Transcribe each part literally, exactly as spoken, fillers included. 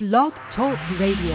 Blog Talk Radio.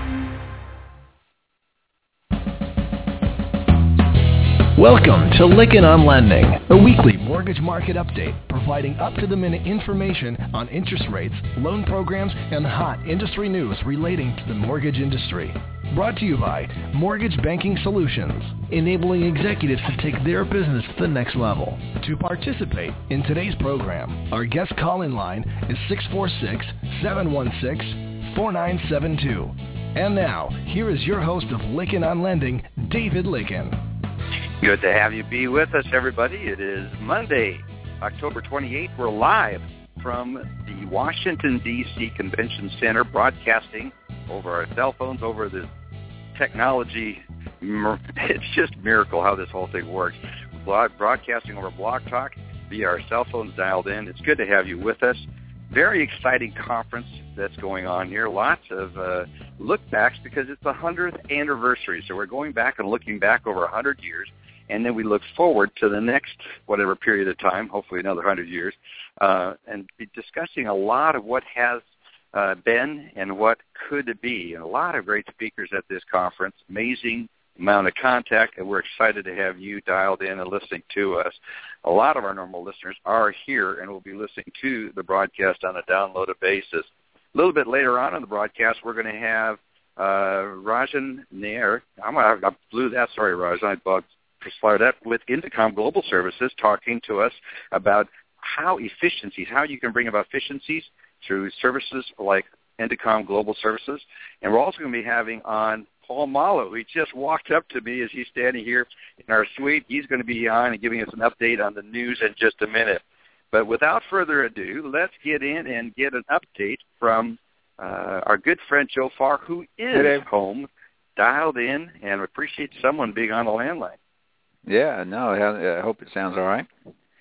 Welcome to Lykken on Lending, a weekly mortgage market update providing up-to-the-minute information on interest rates, loan programs, and hot industry news relating to the mortgage industry. Brought to you by Mortgage Banking Solutions, enabling executives to take their business to the next level. To participate in today's program, our guest call-in line is six four six, seven one six, four nine seven two. And now, here is your host of Lykken on Lending, David Lykken. Good to have you be with us, everybody. It is Monday, October twenty-eighth. We're live from the Washington, D C Convention Center, broadcasting over our cell phones, over the technology. It's just a miracle how this whole thing works. Broadcasting over Blog Talk via our cell phones dialed in. It's good to have you with us. Very exciting conference that's going on here. Lots of uh, look-backs because it's the hundredth anniversary. So we're going back and looking back over one hundred years. And then we look forward to the next whatever period of time, hopefully another one hundred years, uh, and be discussing a lot of what has uh, been and what could be. And a lot of great speakers at this conference, amazing amount of contact, and we're excited to have you dialed in and listening to us. A lot of our normal listeners are here and will be listening to the broadcast on a downloaded basis. A little bit later on in the broadcast, we're going to have uh, Rajan Nair. I'm, I blew that. Sorry, Rajan. I bugged. That with Intercom Global Services talking to us about how efficiencies, how you can bring about efficiencies through services like Intercom Global Services. And we're also going to be having on Paul Malo, who just walked up to me as he's standing here in our suite. He's going to be on and giving us an update on the news in just a minute. But without further ado, let's get in and get an update from uh, our good friend Joe Farr, who is home, dialed in, and appreciate someone being on the landline. Yeah, no, I hope it sounds all right.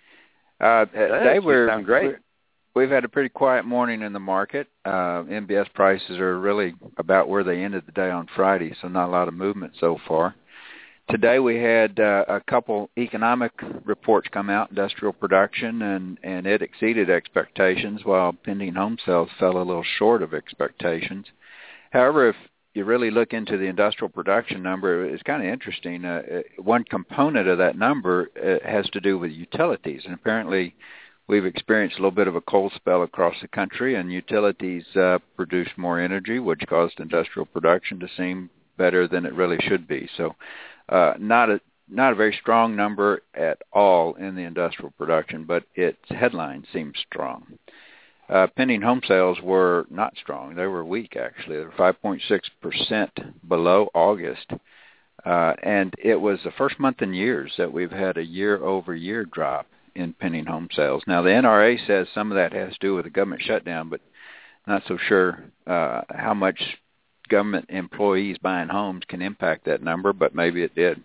Uh, today we're, sound great. we're, we've had a pretty quiet morning in the market. Uh, M B S prices are really about where they ended the day on Friday, so not a lot of movement so far. Today we had uh, a couple economic reports come out, industrial production, and, and it exceeded expectations, while pending home sales fell a little short of expectations. However, if you really look into the industrial production number, it's kind of interesting. Uh, one component of that number uh, has to do with utilities, and apparently we've experienced a little bit of a cold spell across the country, and utilities uh, produced more energy, which caused industrial production to seem better than it really should be. So uh, not a not a very strong number at all in the industrial production, but its headline seems strong. Uh, pending home sales were not strong. They were weak, actually. They were five point six percent below August. Uh, and it was the first month in years that we've had a year-over-year drop in pending home sales. Now, the N R A says some of that has to do with the government shutdown, but not so sure uh, how much government employees buying homes can impact that number, but maybe it did.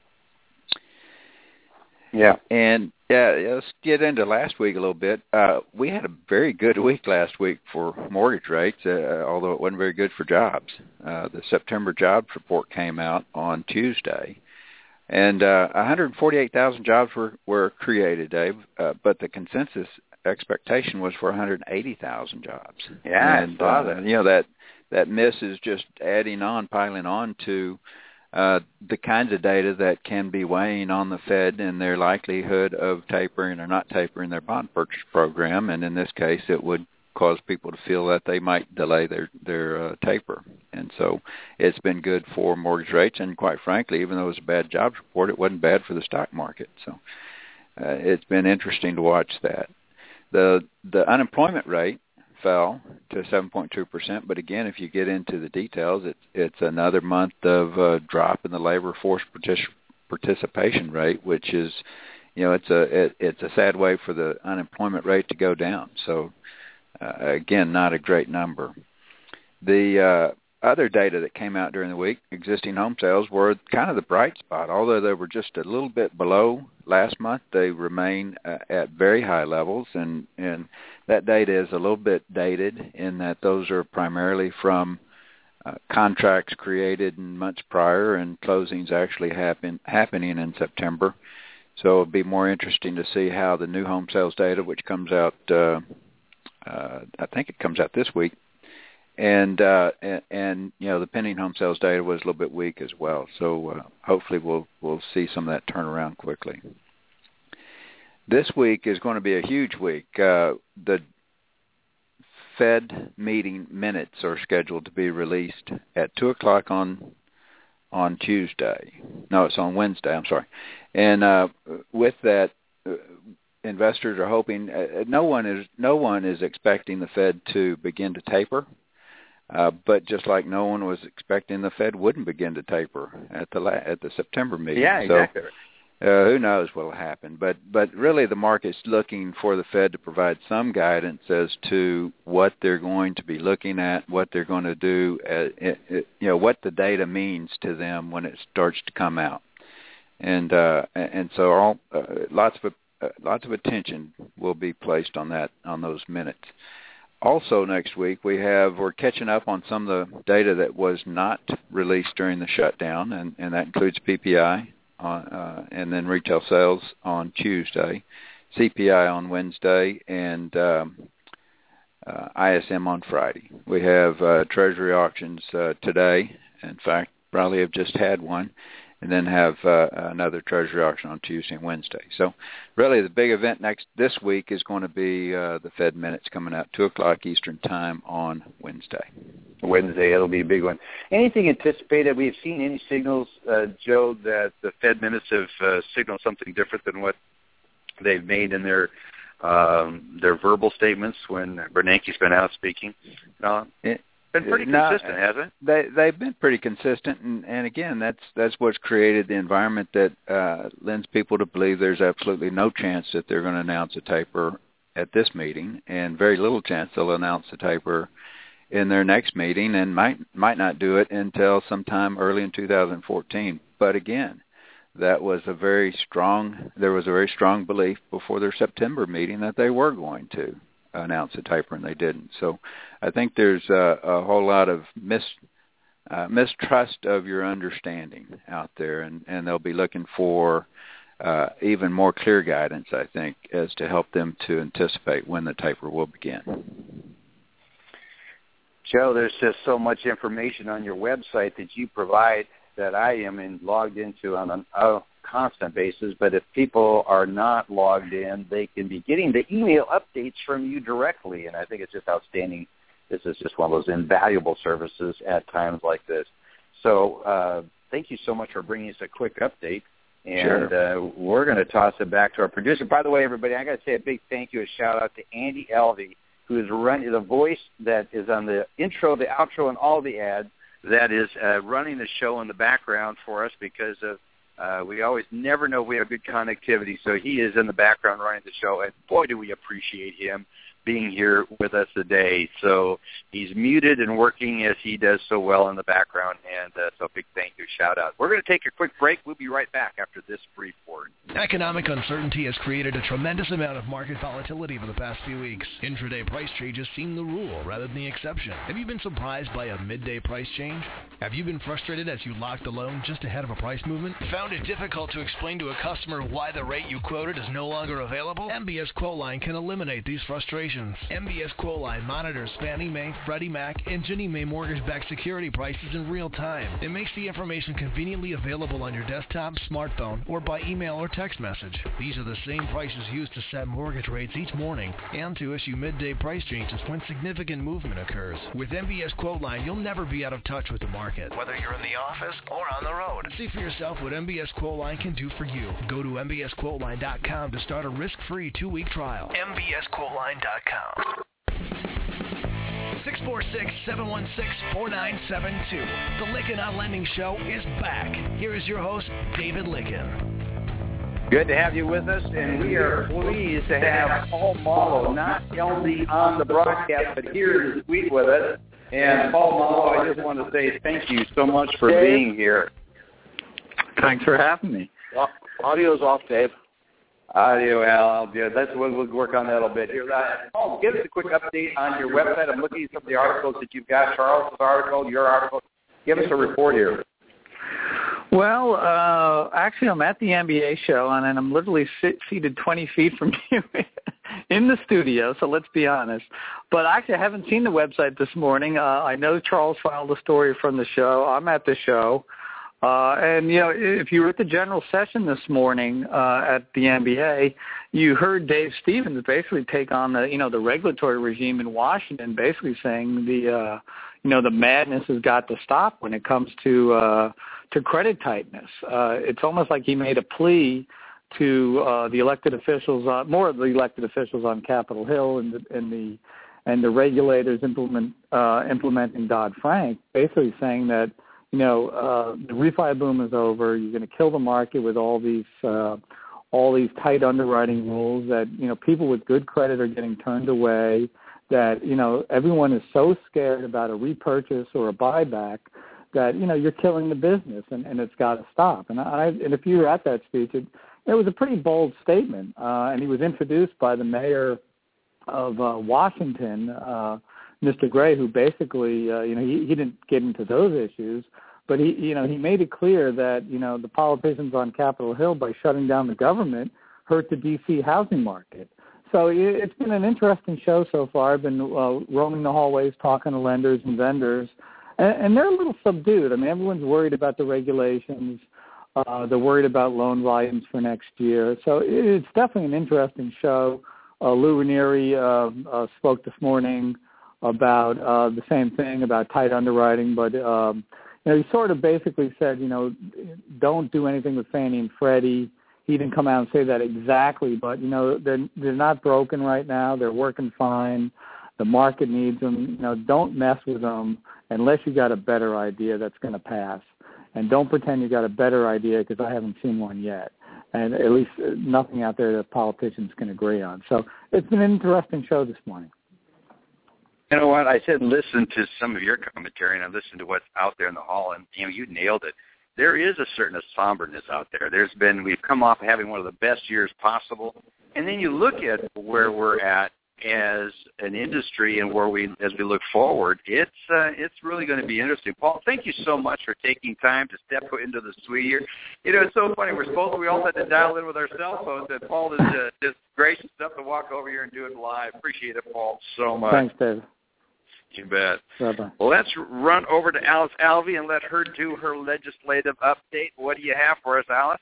Yeah. And yeah, let's get into last week a little bit. Uh, we had a very good week last week for mortgage rates, uh, although it wasn't very good for jobs. Uh, the September jobs report came out on Tuesday, and uh, one hundred forty-eight thousand jobs were, were created, Dave, uh, but the consensus expectation was for one hundred eighty thousand jobs. Yeah, and uh, you know, that, that miss is just adding on, piling on to Uh, the kinds of data that can be weighing on the Fed and their likelihood of tapering or not tapering their bond purchase program, and in this case, it would cause people to feel that they might delay their their uh, taper. And so, it's been good for mortgage rates, and quite frankly, even though it was a bad jobs report, it wasn't bad for the stock market. So, uh, it's been interesting to watch that. the The unemployment rate fell to seven point two percent, but again, if you get into the details, it's it's another month of uh, drop in the labor force partic- participation rate, which is, you know, it's a it, it's a sad way for the unemployment rate to go down. So uh, again, not a great number. The uh, other data that came out during the week, existing home sales, were kind of the bright spot. Although they were just a little bit below last month, they remain uh, at very high levels, and and that data is a little bit dated in that those are primarily from uh, contracts created in months prior and closings actually happen, happening in September. So it'll be more interesting to see how the new home sales data, which comes out, uh, uh, I think it comes out this week, and, uh, and and you know the pending home sales data was a little bit weak as well. So uh, hopefully we'll we'll see some of that turn around quickly. This week is going to be a huge week. Uh, the Fed meeting minutes are scheduled to be released at two o'clock on on Tuesday. No, it's on Wednesday. I'm sorry. And uh, with that, uh, investors are hoping. Uh, no one is no one is expecting the Fed to begin to taper. Uh, but just like no one was expecting the Fed wouldn't begin to taper at the la- at the September meeting. Yeah, exactly. So, Uh, who knows what will happen? But but really, the market's looking for the Fed to provide some guidance as to what they're going to be looking at, what they're going to do, uh, it, it, you know, what the data means to them when it starts to come out, and uh, and so all uh, lots of uh, lots of attention will be placed on that on those minutes. Also, next week we have we're catching up on some of the data that was not released during the shutdown, and, and that includes P P I. On, uh, and then retail sales on Tuesday, C P I on Wednesday, and um, uh, I S M on Friday. We have uh, Treasury auctions uh, today. In fact, probably have just had one, and then have uh, another Treasury auction on Tuesday and Wednesday. So really the big event next this week is going to be uh, the Fed minutes coming out two o'clock Eastern Time on Wednesday. Wednesday, it'll be a big one. Anything anticipated? We've seen any signals, uh, Joe, that the Fed minutes have uh, signaled something different than what they've made in their um, their verbal statements when Bernanke's been out speaking? No, it's been pretty no, consistent, hasn't it? They they've been pretty consistent, and, and again, that's that's what's created the environment that uh, lends people to believe there's absolutely no chance that they're going to announce a taper at this meeting, and very little chance they'll announce a taper in their next meeting, and might might not do it until sometime early in two thousand fourteen. But again, that was a very strong, there was a very strong belief before their September meeting that they were going to announce a taper, and they didn't. So I think there's a, a whole lot of mis, uh, mistrust of your understanding out there, and, and they'll be looking for uh, even more clear guidance, I think, as to help them to anticipate when the taper will begin. Joe, there's just so much information on your website that you provide that I am in, logged into on a, a constant basis. But if people are not logged in, they can be getting the email updates from you directly. And I think it's just outstanding. This is just one of those invaluable services at times like this. So uh, thank you so much for bringing us a quick update. And sure. uh, we're going to toss it back to our producer. By the way, everybody, I got to say a big thank you, a shout-out to Andy Elvey, who is running the voice that is on the intro, the outro, and all the ads, that is uh, running the show in the background for us because of uh, we always never know if we have good connectivity. So he is in the background running the show, and boy, do we appreciate him being here with us today. So he's muted and working as he does so well in the background, and uh, so big thank you, shout out. We're going to take a quick break. We'll be right back after this brief word. Economic uncertainty has created a tremendous amount of market volatility over the past few weeks. Intraday price changes seem the rule rather than the exception. Have you been surprised by a midday price change? Have you been frustrated as you locked the loan just ahead of a price movement? Found it difficult to explain to a customer why the rate you quoted is no longer available? M B S Quoteline can eliminate these frustrations. M B S Quoteline monitors Fannie Mae, Freddie Mac, and Ginnie Mae mortgage-backed security prices in real time. It makes the information conveniently available on your desktop, smartphone, or by email or text message. These are the same prices used to set mortgage rates each morning and to issue midday price changes when significant movement occurs. With M B S Quoteline, you'll never be out of touch with the market, whether you're in the office or on the road. See for yourself what M B S Quoteline can do for you. Go to M B S Quoteline dot com to start a risk-free two-week trial. M B S Quoteline dot com. six four six, seven one six, four nine seven two. The Lykken on Lending Show is back. Here is your host, David Lykken. Good to have you with us, and we are pleased to have Paul Malo, not only on the broadcast, but here this week with us. And Paul Malo, I just want to say thank you so much for Dave. being here. Thanks for having me. Well, audio's off, Dave. Audio, well, I'll do it. That's what we'll work on that a little bit here. Uh, Paul, give us a quick update on your website. I'm looking at some of the articles that you've got, Charles' article, your article. Give us a report here. Well, uh, actually, I'm at the N B A show, and I'm literally sit, seated twenty feet from you in the studio, so let's be honest. But actually, I haven't seen the website this morning. Uh, I know Charles filed a story from the show. I'm at the show. Uh, and, you know, if you were at the general session this morning uh, at the N B A, you heard Dave Stevens basically take on the, you know, the regulatory regime in Washington, basically saying the, uh, you know, the madness has got to stop when it comes to uh, to credit tightness. Uh, it's almost like he made a plea to uh, the elected officials, uh, more of the elected officials on Capitol Hill and the, and the and the regulators implement uh, implementing Dodd-Frank, basically saying that, you know, uh, the refi boom is over. You're going to kill the market with all these uh, all these tight underwriting rules that, you know, people with good credit are getting turned away, that, you know, everyone is so scared about a repurchase or a buyback that, you know, you're killing the business and, and it's got to stop. And, I, and if you were at that speech, it, it was a pretty bold statement. Uh, and he was introduced by the mayor of uh, Washington, uh, Mister Gray, who basically, uh, you know, he, he didn't get into those issues, but he, you know, he made it clear that, you know, the politicians on Capitol Hill, by shutting down the government, hurt the D C housing market. So it, it's been an interesting show so far. I've been uh, roaming the hallways, talking to lenders and vendors, and, and they're a little subdued. I mean, everyone's worried about the regulations. Uh, they're worried about loan volumes for next year. So it, it's definitely an interesting show. Uh, Lou Ranieri uh, uh, spoke this morning about uh, the same thing, about tight underwriting, but um, you know, he sort of basically said, you know, don't do anything with Fannie and Freddie. He didn't come out and say that exactly, but, you know, they're, they're not broken right now. They're working fine. The market needs them. You know, don't mess with them unless you got a better idea that's going to pass. And don't pretend you got a better idea, because I haven't seen one yet. And at least nothing out there that politicians can agree on. So it's been an interesting show this morning. You know what? I said listen to some of your commentary, and I listened to what's out there in the hall, and you know, you nailed it. There is a certain somberness out there. There's been, we've come off having one of the best years possible, and then you look at where we're at as an industry and where we, as we look forward, it's uh, it's really going to be interesting. Paul, thank you so much for taking time to step into the suite here. You know, it's so funny. We're supposed to, we all had to dial in with our cell phones, and Paul is uh, just gracious enough to walk over here and do it live. Appreciate it, Paul, so much. Thanks, Dave. You bet. Bye-bye. Well, let's run over to Alice Alvey and let her do her legislative update. What do you have for us, Alice?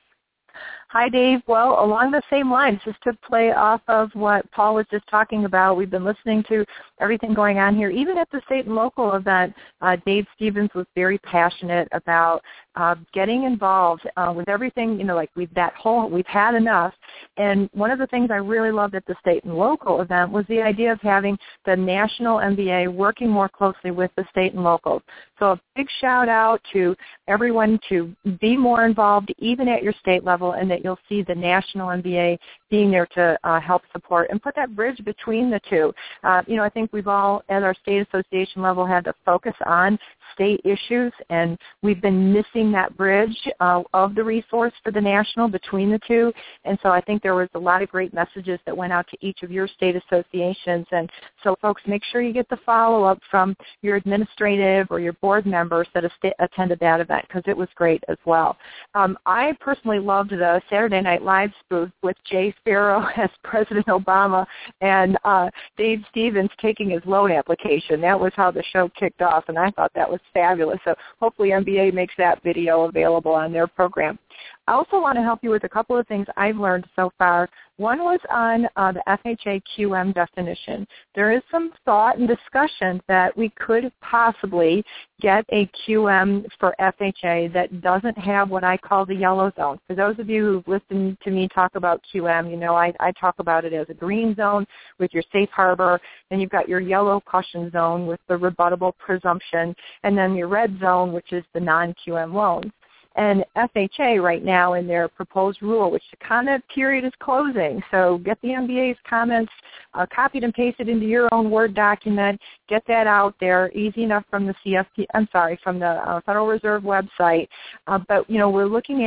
Hi, Dave. Well, along the same lines, just to play off of what Paul was just talking about, we've been listening to everything going on here. Even at the state and local event, uh, Dave Stevens was very passionate about uh, getting involved uh, with everything, you know, like we've that whole, we've had enough. And one of the things I really loved at the state and local event was the idea of having the national M B A working more closely with the state and locals. So a big shout out to everyone to be more involved even at your state level, and that you'll see the national M B A being there to uh, help support and put that bridge between the two. Uh, you know, I think we've all at our state association level had to focus on state issues, and we've been missing that bridge uh, of the resource for the national between the two. And so I think there was a lot of great messages that went out to each of your state associations. And so, folks, make sure you get the follow-up from your administrative or your board members that attended that event, because it was great as well. Um, I personally loved the Saturday Night Live spoof with Jay Sparrow as President Obama and uh, Dave Stevens taking his loan application. That was how the show kicked off, and I thought that was fabulous. So hopefully M B A makes that video available on their program. I also want to help you with a couple of things I've learned so far. One was on uh, the F H A Q M definition. There is some thought and discussion that we could possibly get a Q M for F H A that doesn't have what I call the yellow zone. For those of you who've listened to me talk about Q M, you know I, I talk about it as a green zone with your safe harbor, then you've got your yellow caution zone with the rebuttable presumption, and then your red zone, which is the non-Q M loans. And F H A right now in their proposed rule, which the comment period is closing, so get the M B A's comments uh, copied and pasted into your own Word document, get that out there, easy enough from the C F P, I'm sorry, from the uh, Federal Reserve website. Uh, but, you know, we're looking at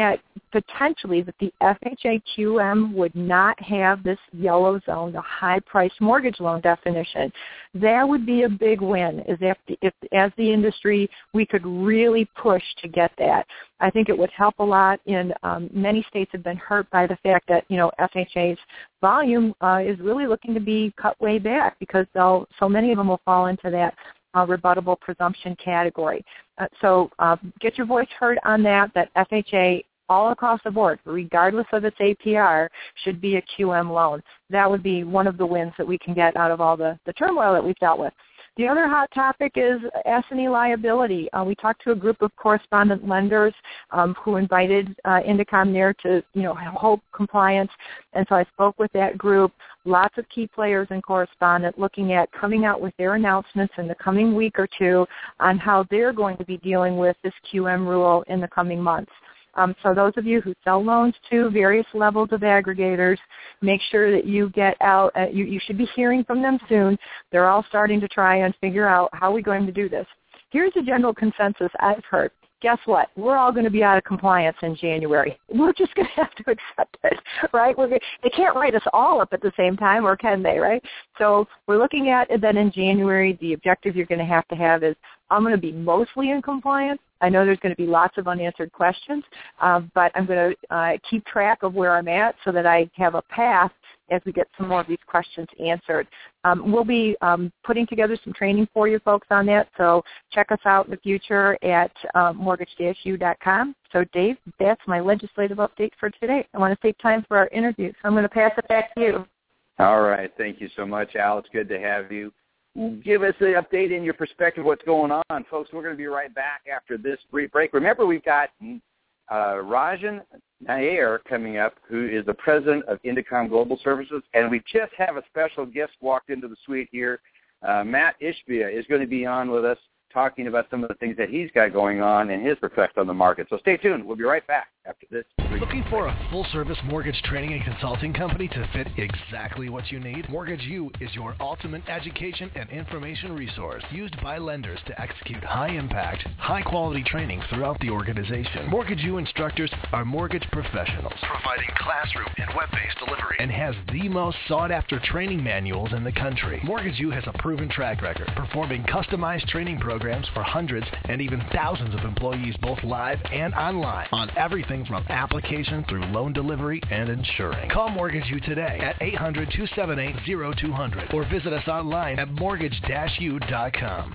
potentially that the F H A Q M would not have this yellow zone, the high-priced mortgage loan definition. That would be a big win, is if, the, if as the industry we could really push to get that. I think it would help a lot. In um, many states have been hurt by the fact that, you know, F H A's volume uh, is really looking to be cut way back because they'll, so many of them will fall into that uh, rebuttable presumption category. Uh, so uh, get your voice heard on that, that F H A all across the board, regardless of its A P R, should be a Q M loan. That would be one of the wins that we can get out of all the, the turmoil that we've dealt with. The other hot topic is S and E liability. Uh, we talked to a group of correspondent lenders um, who invited uh, Indicom N A R to, you know, hold compliance, and so I spoke with that group. Lots of key players in correspondent looking at coming out with their announcements in the coming week or two on how they're going to be dealing with this Q M rule in the coming months. Um, so those of you who sell loans to various levels of aggregators, make sure that you get out. Uh, you, you should be hearing from them soon. They're all starting to try and figure out how we're going to do this. Here's the general consensus I've heard. Guess what? We're all going to be out of compliance in January. We're just going to have to accept it, right? We're, they can't write us all up at the same time, or can they, right? So we're looking at that in January. The objective you're going to have to have is, I'm going to be mostly in compliance. I know there's going to be lots of unanswered questions, um, but I'm going to uh, keep track of where I'm at so that I have a path as we get some more of these questions answered. Um, we'll be um, putting together some training for you folks on that, so check us out in the future at uh, mortgage dash u dot com. So, Dave, that's my legislative update for today. I want to save time for our interview, so I'm going to pass it back to you. All right. Thank you so much, Al. It's good to have you. Give us an update in your perspective what's going on. Folks, we're going to be right back after this brief break. Remember, we've got uh, Rajan Nair coming up, who is the president of Indicom Global Services, and we just have a special guest walked into the suite here. Uh, Matt Ishbia is going to be on with us talking about some of the things that he's got going on and his effect on the market. So stay tuned. We'll be right back after this. Looking for a full-service mortgage training and consulting company to fit exactly what you need? Mortgage U is your ultimate education and information resource used by lenders to execute high-impact, high-quality training throughout the organization. Mortgage U instructors are mortgage professionals, providing classroom and web-based delivery, and has the most sought-after training manuals in the country. Mortgage U has a proven track record, performing customized training programs for hundreds and even thousands of employees, both live and online, on everything from application through loan delivery and insuring. Call Mortgage U today at eight hundred, two seven eight, zero two zero zero or visit us online at mortgage dash u dot com.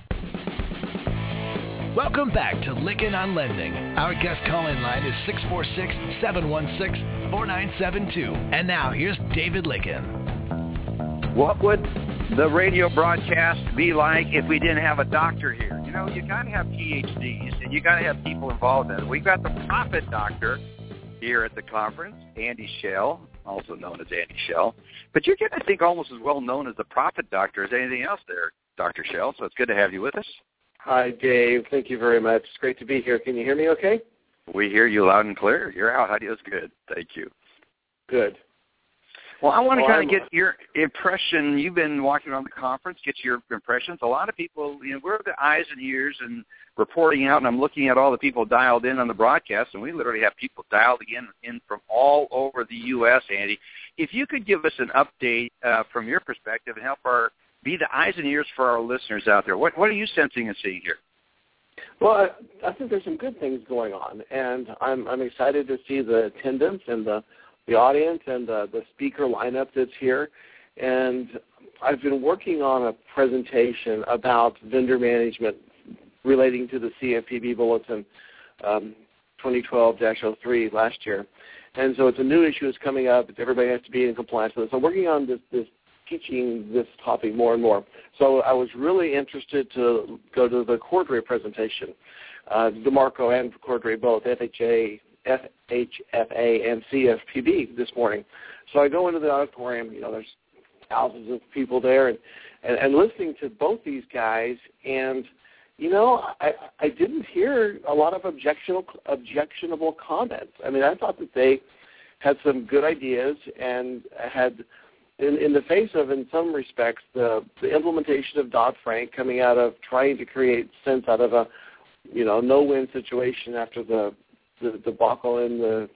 Welcome back to Lykken on Lending. Our guest call-in line is six four six, seven one six, four nine seven two. And now here's David Lykken. What would the radio broadcast be like if we didn't have a doctor here? You know, you got to have P H Ds, and you got to have people involved in it. We've got the Profit Doctor here at the conference, Andy Schell, also known as Andy Schell. But you're getting, I think, almost as well known as the Profit Doctor as anything else there, Doctor Schell, so it's good to have you with us. Hi, Dave. Thank you very much. It's great to be here. Can you hear me okay? We hear you loud and clear. Your audio is good. Thank you. Good. Well, I want to well, kind of get your impression. You've been walking around the conference, get your impressions. A lot of people, you know, we're the eyes and ears and reporting out, and I'm looking at all the people dialed in on the broadcast, and we literally have people dialed in, in from all over the U S, Andy. If you could give us an update uh, from your perspective and help our be the eyes and ears for our listeners out there, what, what are you sensing and seeing here? Well, I, I think there's some good things going on, and I'm, I'm excited to see the attendance and the the audience and the, the speaker lineup that's here. And I've been working on a presentation about vendor management relating to the C F P B Bulletin um, twenty twelve dash oh three last year. And so it's a new issue that's coming up. Everybody has to be in compliance with it. So I'm working on this, this teaching this topic more and more. So I was really interested to go to the Cordray presentation, uh, DeMarco and Cordray both, F H A, F H F A and C F P B this morning. So I go into the auditorium, you know, there's thousands of people there, and, and, and listening to both these guys, and, you know, I, I didn't hear a lot of objectionable, objectionable comments. I mean, I thought that they had some good ideas and had, in, in the face of, in some respects, the, the implementation of Dodd-Frank coming out of trying to create sense out of a, you know, no-win situation after the the debacle in the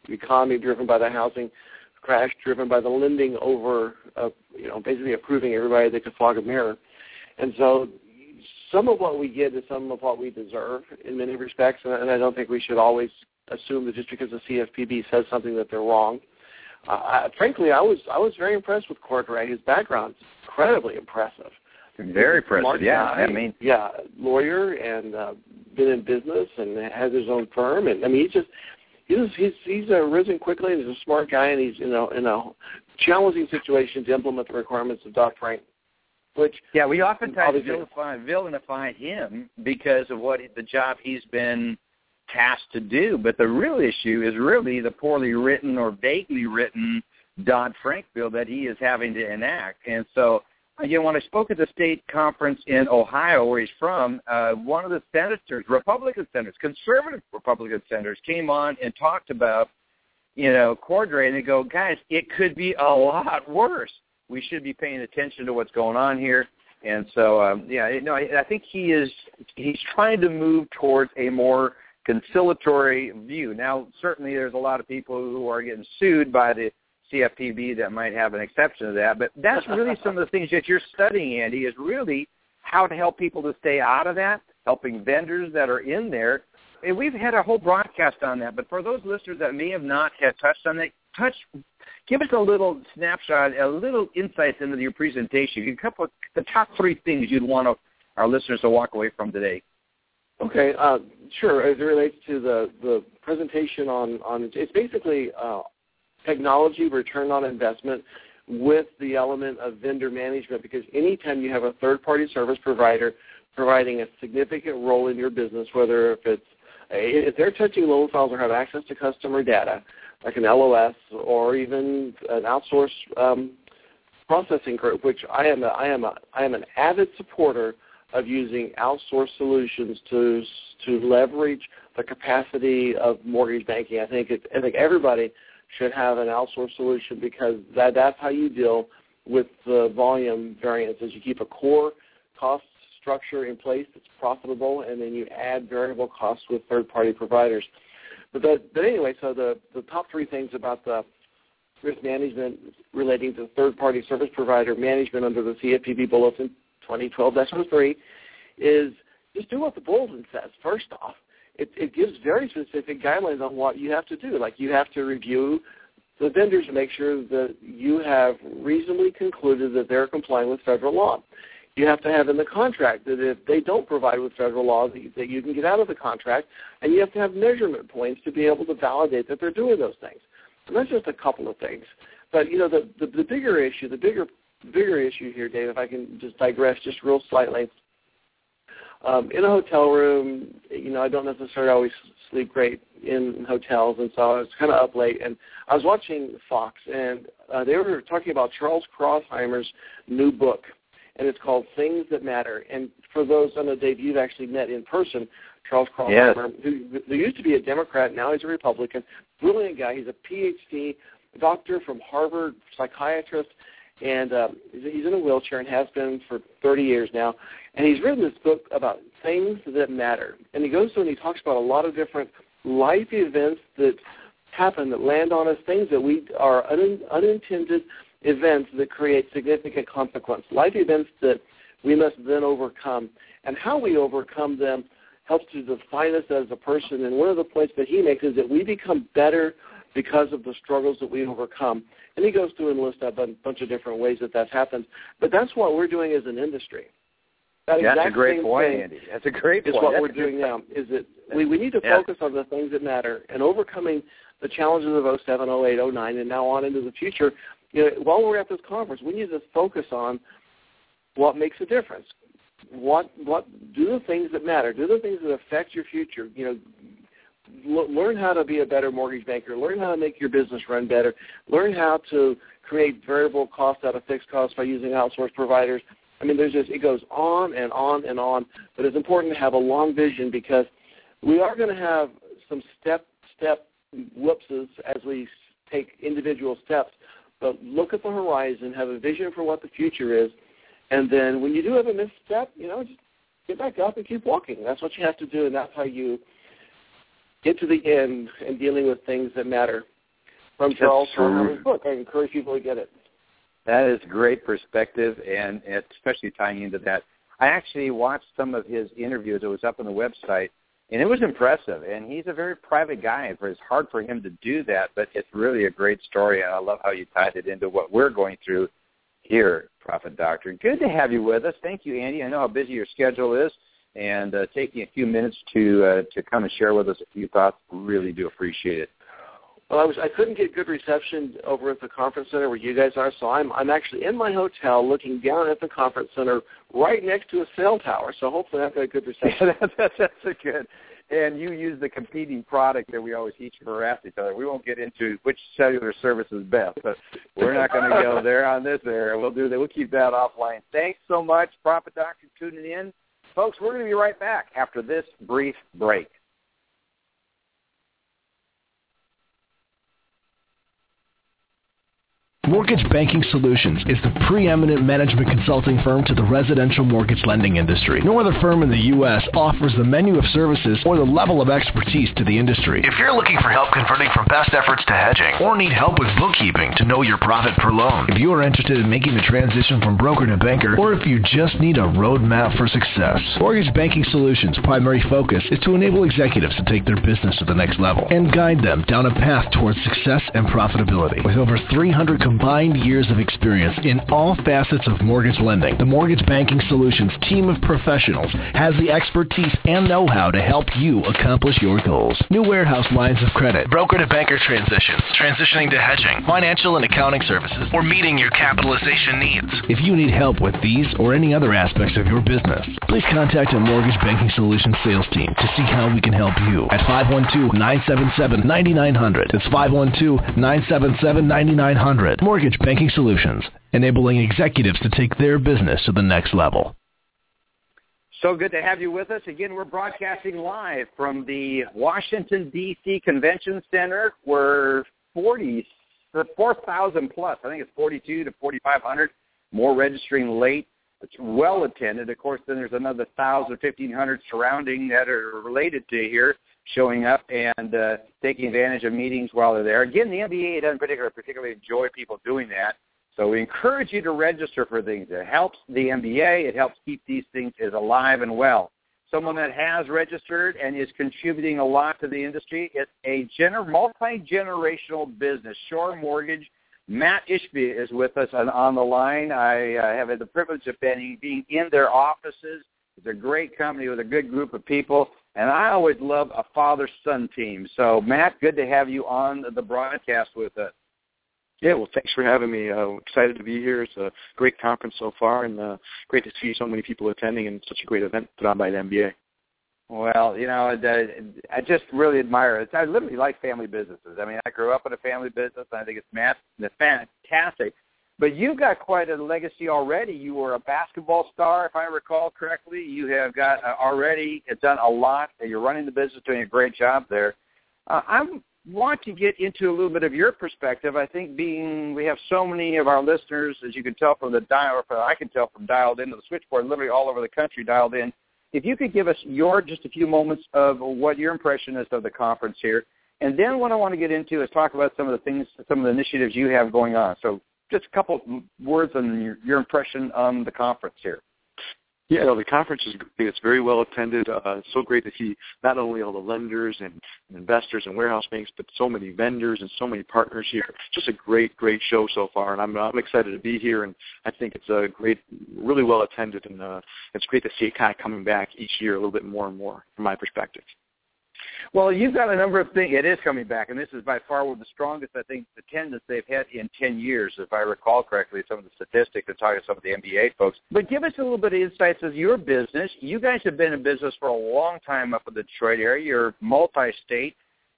economy driven by the housing crash, driven by the lending over, uh, you know, basically approving everybody that could fog a mirror. And so some of what we get is some of what we deserve in many respects, and I don't think we should always assume that just because the C F P B says something that they're wrong. Uh, I, frankly, I was I was very impressed with Cordray. His background's incredibly impressive. Very impressive, yeah. Guy, I mean, yeah, lawyer and uh, been in business and has his own firm, and I mean, he's just he's he's he's uh, risen quickly. And he's a smart guy, and he's you know in a challenging situation to implement the requirements of Dodd-Frank. Which yeah, we oftentimes vilify, vilify him because of what the job he's been tasked to do. But the real issue is really the poorly written or vaguely written Dodd-Frank bill that he is having to enact. And so, again, when I spoke at the state conference in Ohio, where he's from, uh, one of the senators, Republican senators, conservative Republican senators, came on and talked about, you know, Cordray, and they go, guys, it could be a lot worse. We should be paying attention to what's going on here. And so, um, yeah, no, I, I think he is he's trying to move towards a more conciliatory view. Now, certainly there's a lot of people who are getting sued by the C F P B that might have an exception to that. But that's really some of the things that you're studying, Andy, is really how to help people to stay out of that, helping vendors that are in there. And we've had a whole broadcast on that. But for those listeners that may have not had touched on that, touch, give us a little snapshot, a little insights into your presentation. A couple of the top three things you'd want to, our listeners to walk away from today. Okay, uh, sure. As it relates to the, the presentation on, on it's basically uh, technology return on investment with the element of vendor management, because anytime you have a third-party service provider providing a significant role in your business, whether if it's if they're touching loan files or have access to customer data, like an L O S or even an outsourced um, processing group, which I am a, I am a, I am an avid supporter of using outsourced solutions to to leverage the capacity of mortgage banking. I think it, I think everybody should have an outsourced solution, because that that's how you deal with the volume variances. You keep a core cost structure in place that's profitable, and then you add variable costs with third-party providers. But, that, but anyway, so the, the top three things about the risk management relating to third-party service provider management under the C F P B Bulletin twenty twelve dash oh three is just do what the bulletin says. First off, it, it gives very specific guidelines on what you have to do. Like, you have to review the vendors to make sure that you have reasonably concluded that they're complying with federal law. You have to have in the contract that if they don't provide with federal law, that you, that you can get out of the contract, and you have to have measurement points to be able to validate that they're doing those things. And that's just a couple of things. But, you know, the, the, the bigger issue, the bigger bigger issue here, Dave, if I can just digress just real slightly. Um, in a hotel room, you know, I don't necessarily always sleep great in hotels, and so I was kind of up late, and I was watching Fox, and uh, they were talking about Charles Krausheimer's new book, and it's called Things That Matter. And for those, I know, Dave, you've actually met in person Charles Krausheimer, yes. who, who used to be a Democrat, now he's a Republican, brilliant guy. He's a P H D doctor from Harvard, psychiatrist, and um, he's in a wheelchair and has been for thirty years now. And he's written this book about things that matter. And he goes through and he talks about a lot of different life events that happen, that land on us, things that we are un, unintended events that create significant consequence, life events that we must then overcome. And how we overcome them helps to define us as a person. And one of the points that he makes is that we become better because of the struggles that we overcome. And he goes through and lists a bunch of different ways that that happens. But that's what we're doing as an industry. That That's a great point, Andy. That's a great point. Is what That's we're doing now. Is that we, we need to yeah. focus on the things that matter and overcoming the challenges of oh seven, oh eight, oh nine, and now on into the future. You know, while we're at this conference, we need to focus on what makes a difference. What what do the things that matter? Do the things that affect your future. You know, l- learn how to be a better mortgage banker. Learn how to make your business run better. Learn how to create variable costs out of fixed costs by using outsourced providers. I mean, there's just, it goes on and on and on, but it's important to have a long vision, because we are going to have some step, step whoopses as we take individual steps, but look at the horizon, have a vision for what the future is, and then when you do have a misstep, you know, just get back up and keep walking. That's what you have to do, and that's how you get to the end and dealing with things that matter. from Charles Schwab's book. I encourage people to get it. That is great perspective, and especially tying into that. I actually watched some of his interviews. It was up on the website, and it was impressive. And he's a very private guy. It's hard for him to do that, but it's really a great story, and I love how you tied it into what we're going through here, Prophet Doctor. Good to have you with us. Thank you, Andy. I know how busy your schedule is, and uh, taking a few minutes to uh, to come and share with us a few thoughts, really do appreciate it. Well, I was I couldn't get good reception over at the conference center where you guys are, so I'm I'm actually in my hotel looking down at the conference center right next to a cell tower. So hopefully I've got a good reception. Yeah, that's, that's, that's a good. And you use the competing product that we always each harass each other. We won't get into which cellular service is best, but we're not going to go there on this area. We'll do that. We'll keep that offline. Thanks so much, Prophet Doctor, tuning in. Folks, we're going to be right back after this brief break. Mortgage Banking Solutions is the preeminent management consulting firm to the residential mortgage lending industry. No other firm in the U S offers the menu of services or the level of expertise to the industry. If you're looking for help converting from best efforts to hedging or need help with bookkeeping to know your profit per loan, if you are interested in making the transition from broker to banker, or if you just need a roadmap for success, Mortgage Banking Solutions' primary focus is to enable executives to take their business to the next level and guide them down a path towards success and profitability. With over three hundred combined years of experience in all facets of mortgage lending, the Mortgage Banking Solutions team of professionals has the expertise and know-how to help you accomplish your goals. New warehouse lines of credit, broker to banker transitions, transitioning to hedging, financial and accounting services, or meeting your capitalization needs. If you need help with these or any other aspects of your business, please contact a Mortgage Banking Solutions sales team to see how we can help you at five one two, nine seven seven, nine nine zero zero. That's five one two, nine seven seven, nine nine zero zero. Mortgage Banking Solutions, enabling executives to take their business to the next level. So good to have you with us. Again, we're broadcasting live from the Washington, D C Convention Center. We're forty, four thousand plus. I think it's forty-two to forty-five hundred. More registering late. It's well attended. Of course, then there's another one thousand, fifteen hundred surrounding that are related to here, showing up and uh, taking advantage of meetings while they're there. Again, the M B A doesn't particularly, particularly enjoy people doing that. So we encourage you to register for things. It helps the M B A. It helps keep these things as alive and well. Someone that has registered and is contributing a lot to the industry, it's a gener- multi-generational business. Shore Mortgage. Matt Ishby is with us on, on the line. I uh, have had the privilege of being, being in their offices. It's a great company with a good group of people. And I always love a father-son team. So, Matt, good to have you on the broadcast with us. Yeah, well, thanks for having me. Uh, excited to be here. It's a great conference so far, and uh, great to see so many people attending and such a great event put on by the M B A. Well, you know, I just really admire it. I literally like family businesses. I mean, I grew up in a family business, and I think it's fantastic. But you've got quite a legacy already. You were a basketball star, if I recall correctly. You have got uh, already done a lot. You're running the business, doing a great job there. Uh, I want to get into a little bit of your perspective. I think being we have so many of our listeners, as you can tell from the dial, or I can tell from dialed into the switchboard, literally all over the country dialed in. If you could give us your just a few moments of what your impression is of the conference here. And then what I want to get into is talk about some of the things, some of the initiatives you have going on. So just a couple words on your, your impression on the conference here. Yeah, no, the conference is great. It's very well attended. Uh, it's so great to see not only all the lenders and, and investors and warehouse banks, but so many vendors and so many partners here. Just a great, great show so far, and I'm, I'm excited to be here. And I think it's a great, really well attended, and uh, it's great to see it kind of coming back each year a little bit more and more, from my perspective. Well, you've got a number of things. It is coming back, and this is by far one of the strongest, I think, attendance they've had in ten years, if I recall correctly, some of the statistics and talking to some of the M B A folks. But give us a little bit of insights of your business. You guys have been in business for a long time up in the Detroit area. You're multi-state.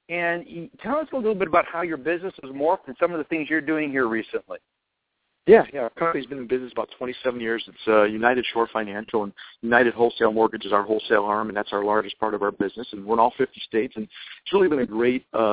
And tell us a little bit about how your business has morphed and some of the things you're doing here recently. Yeah, yeah. Our company's been in business about twenty-seven years. It's uh, United Shore Financial, and United Wholesale Mortgage is our wholesale arm, and that's our largest part of our business. And we're in all fifty states, and it's really been a great uh,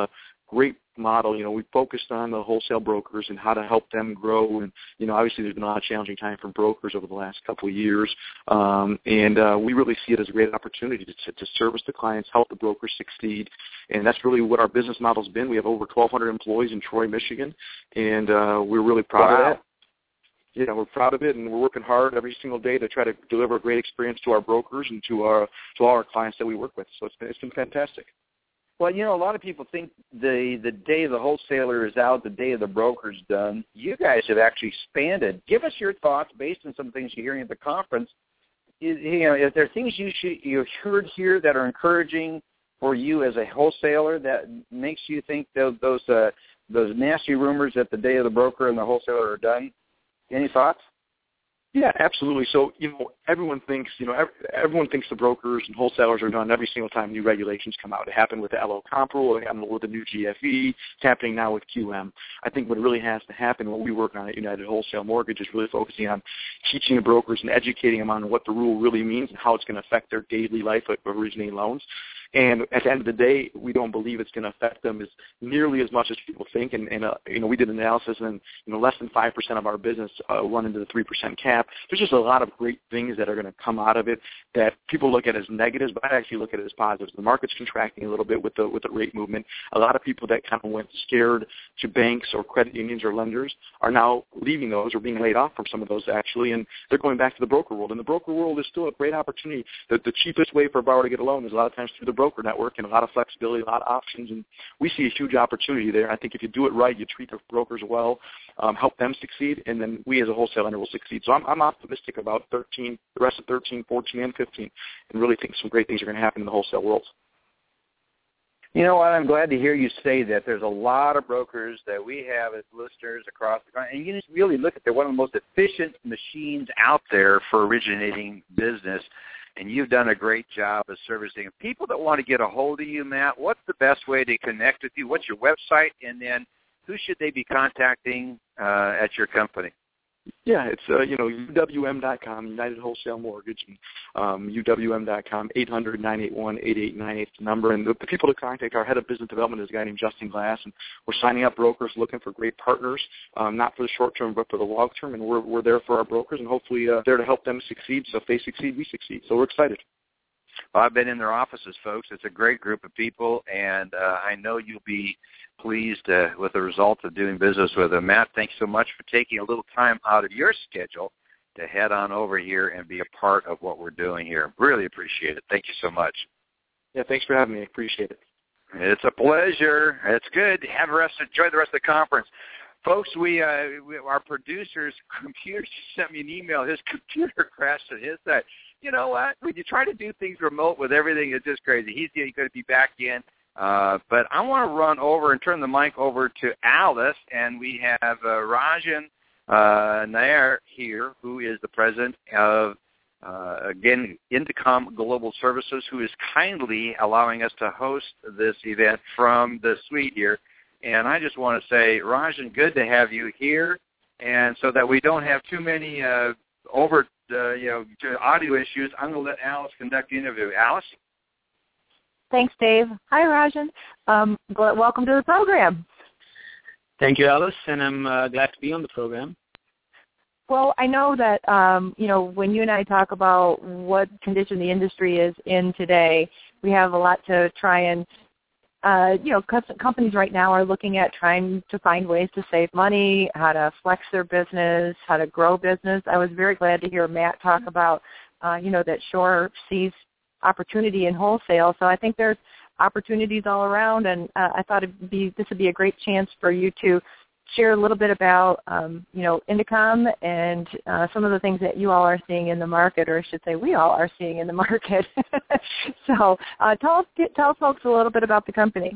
great model. You know, we focused on the wholesale brokers and how to help them grow. And, you know, obviously there's been a lot of challenging time for brokers over the last couple of years. Um, and uh, we really see it as a great opportunity to, to service the clients, help the brokers succeed. And that's really what our business model's been. We have over twelve hundred employees in Troy, Michigan, and uh, we're really proud wow. of that. Yeah, we're proud of it, and we're working hard every single day to try to deliver a great experience to our brokers and to our to all our clients that we work with. So it's been, it's been fantastic. Well, you know, a lot of people think the the day the wholesaler is out, the day of the broker's done. You guys have actually expanded. Give us your thoughts based on some things you're hearing at the conference. Is, you know, if there are things you should, you heard here that are encouraging for you as a wholesaler that makes you think those those, uh, those nasty rumors that the day of the broker and the wholesaler are done? Any thoughts? Yeah, absolutely. So, you know, everyone thinks, you know, every, everyone thinks the brokers and wholesalers are done every single time new regulations come out. It happened with the L O comp rule. It happened with the new G F E. It's happening now with Q M. I think what really has to happen, what we work on at United Wholesale Mortgage, is really focusing on teaching the brokers and educating them on what the rule really means and how it's going to affect their daily life of originating loans. And at the end of the day, we don't believe it's going to affect them as nearly as much as people think. And, and uh, you know, we did an analysis, and you know, less than five percent of our business uh, run into the three percent cap. There's just a lot of great things that are going to come out of it that people look at as negatives, but I actually look at it as positives. The market's contracting a little bit with the with the rate movement. A lot of people that kind of went scared to banks or credit unions or lenders are now leaving those or being laid off from some of those actually, and they're going back to the broker world. And the broker world is still a great opportunity. The, the cheapest way for a borrower to get a loan is a lot of times through the broker network, and a lot of flexibility, a lot of options, and we see a huge opportunity there. I think if you do it right, you treat the brokers well, um, help them succeed, and then we as a wholesale lender will succeed. So I'm, I'm optimistic about thirteen, the rest of thirteen, fourteen, and fifteen, and really think some great things are going to happen in the wholesale world. You know what? I'm glad to hear you say that. There's a lot of brokers that we have as listeners across the country, and you just really look at they're one of the most efficient machines out there for originating business. And you've done a great job of servicing people that want to get a hold of you, Matt. What's the best way to connect with you? What's your website? And then who should they be contacting uh, at your company? Yeah, it's, uh, you know, U W M dot com, United Wholesale Mortgage, and um, U W M dot com, eight hundred, nine eight one, eight eight nine eight, the number. And the, the people to contact, our head of business development is a guy named Justin Glass, and we're signing up brokers looking for great partners, um, not for the short term, but for the long term, and we're, we're there for our brokers, and hopefully uh, there to help them succeed. So if they succeed, we succeed. So we're excited. Well, I've been in their offices, folks. It's a great group of people, and uh, I know you'll be pleased uh, with the results of doing business with them. Matt, thanks so much for taking a little time out of your schedule to head on over here and be a part of what we're doing here. Really appreciate it. Thank you so much. Yeah, thanks for having me. I appreciate it. It's a pleasure. It's good. Have the rest, enjoy the rest of the conference. Folks, we, uh, we our producer's computer just sent me an email. His computer crashed on his side. You know what? When you try to do things remote with everything, it's just crazy. He's going to be back in. Uh, but I want to run over and turn the mic over to Alice, and we have uh, Rajan uh, Nair here, who is the president of, uh, again, Intercom Global Services, who is kindly allowing us to host this event from the suite here. And I just want to say, Rajan, good to have you here, and so that we don't have too many uh, over, uh, you know, audio issues, I'm going to let Alice conduct the interview. Alice? Thanks, Dave. Hi, Rajan. Um, welcome to the program. Thank you, Alice, and I'm uh, glad to be on the program. Well, I know that, um, you know, when you and I talk about what condition the industry is in today, we have a lot to try and, uh, you know, companies right now are looking at trying to find ways to save money, how to flex their business, how to grow business. I was very glad to hear Matt talk about, uh, you know, that Shore sees opportunity in wholesale. So I think there's opportunities all around, and uh, I thought it'd be this would be a great chance for you to share a little bit about, um, you know, Intercom and uh, some of the things that you all are seeing in the market, or I should say we all are seeing in the market. so uh, tell, tell folks a little bit about the company.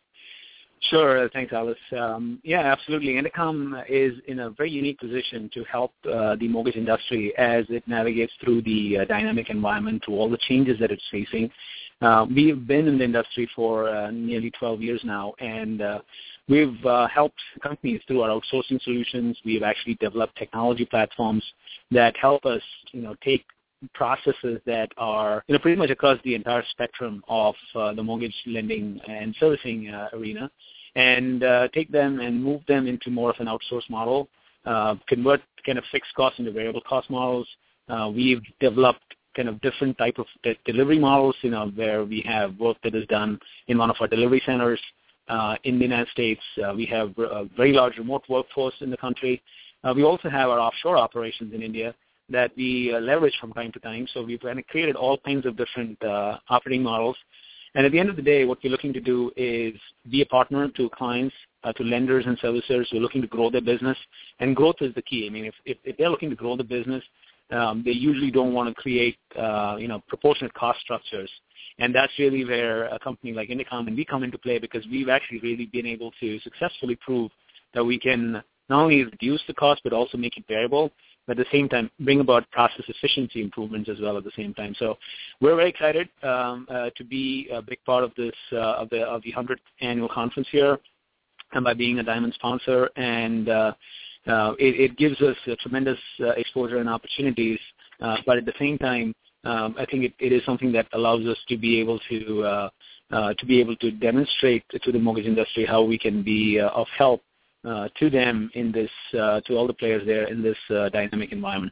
Sure. Thanks, Alice. Um, yeah, absolutely. Intercom is in a very unique position to help uh, the mortgage industry as it navigates through the uh, dynamic environment, through all the changes that it's facing. Uh, we've been in the industry for uh, nearly twelve years now, and uh, we've uh, helped companies through our outsourcing solutions. We've actually developed technology platforms that help us, you know, take processes that are, you know, pretty much across the entire spectrum of uh, the mortgage lending and servicing uh, arena, and uh, take them and move them into more of an outsource model, uh, convert kind of fixed costs into variable cost models. Uh, we've developed kind of different type of de- delivery models, you know, where we have work that is done in one of our delivery centers uh, in the United States. Uh, we have a very large remote workforce in the country. Uh, we also have our offshore operations in India that we uh, leverage from time to time. So we've kind of created all kinds of different uh, operating models. And at the end of the day, what we're looking to do is be a partner to clients, uh, to lenders and servicers who are looking to grow their business. And growth is the key. I mean, if, if, if they're looking to grow the business, um, they usually don't want to create, uh, you know, proportionate cost structures. And that's really where a company like Indicom and we come into play, because we've actually really been able to successfully prove that we can not only reduce the cost but also make it variable, but at the same time bring about process efficiency improvements as well at the same time. So we're very excited um, uh, to be a big part of this uh, of the of the hundredth annual conference here, and by being a Diamond sponsor, and uh, uh, it, it gives us a tremendous uh, exposure and opportunities. Uh, but at the same time, um, I think it, it is something that allows us to be able to uh, uh, to be able to demonstrate to the mortgage industry how we can be uh, of help Uh, to them in this, uh, to all the players there in this uh, dynamic environment.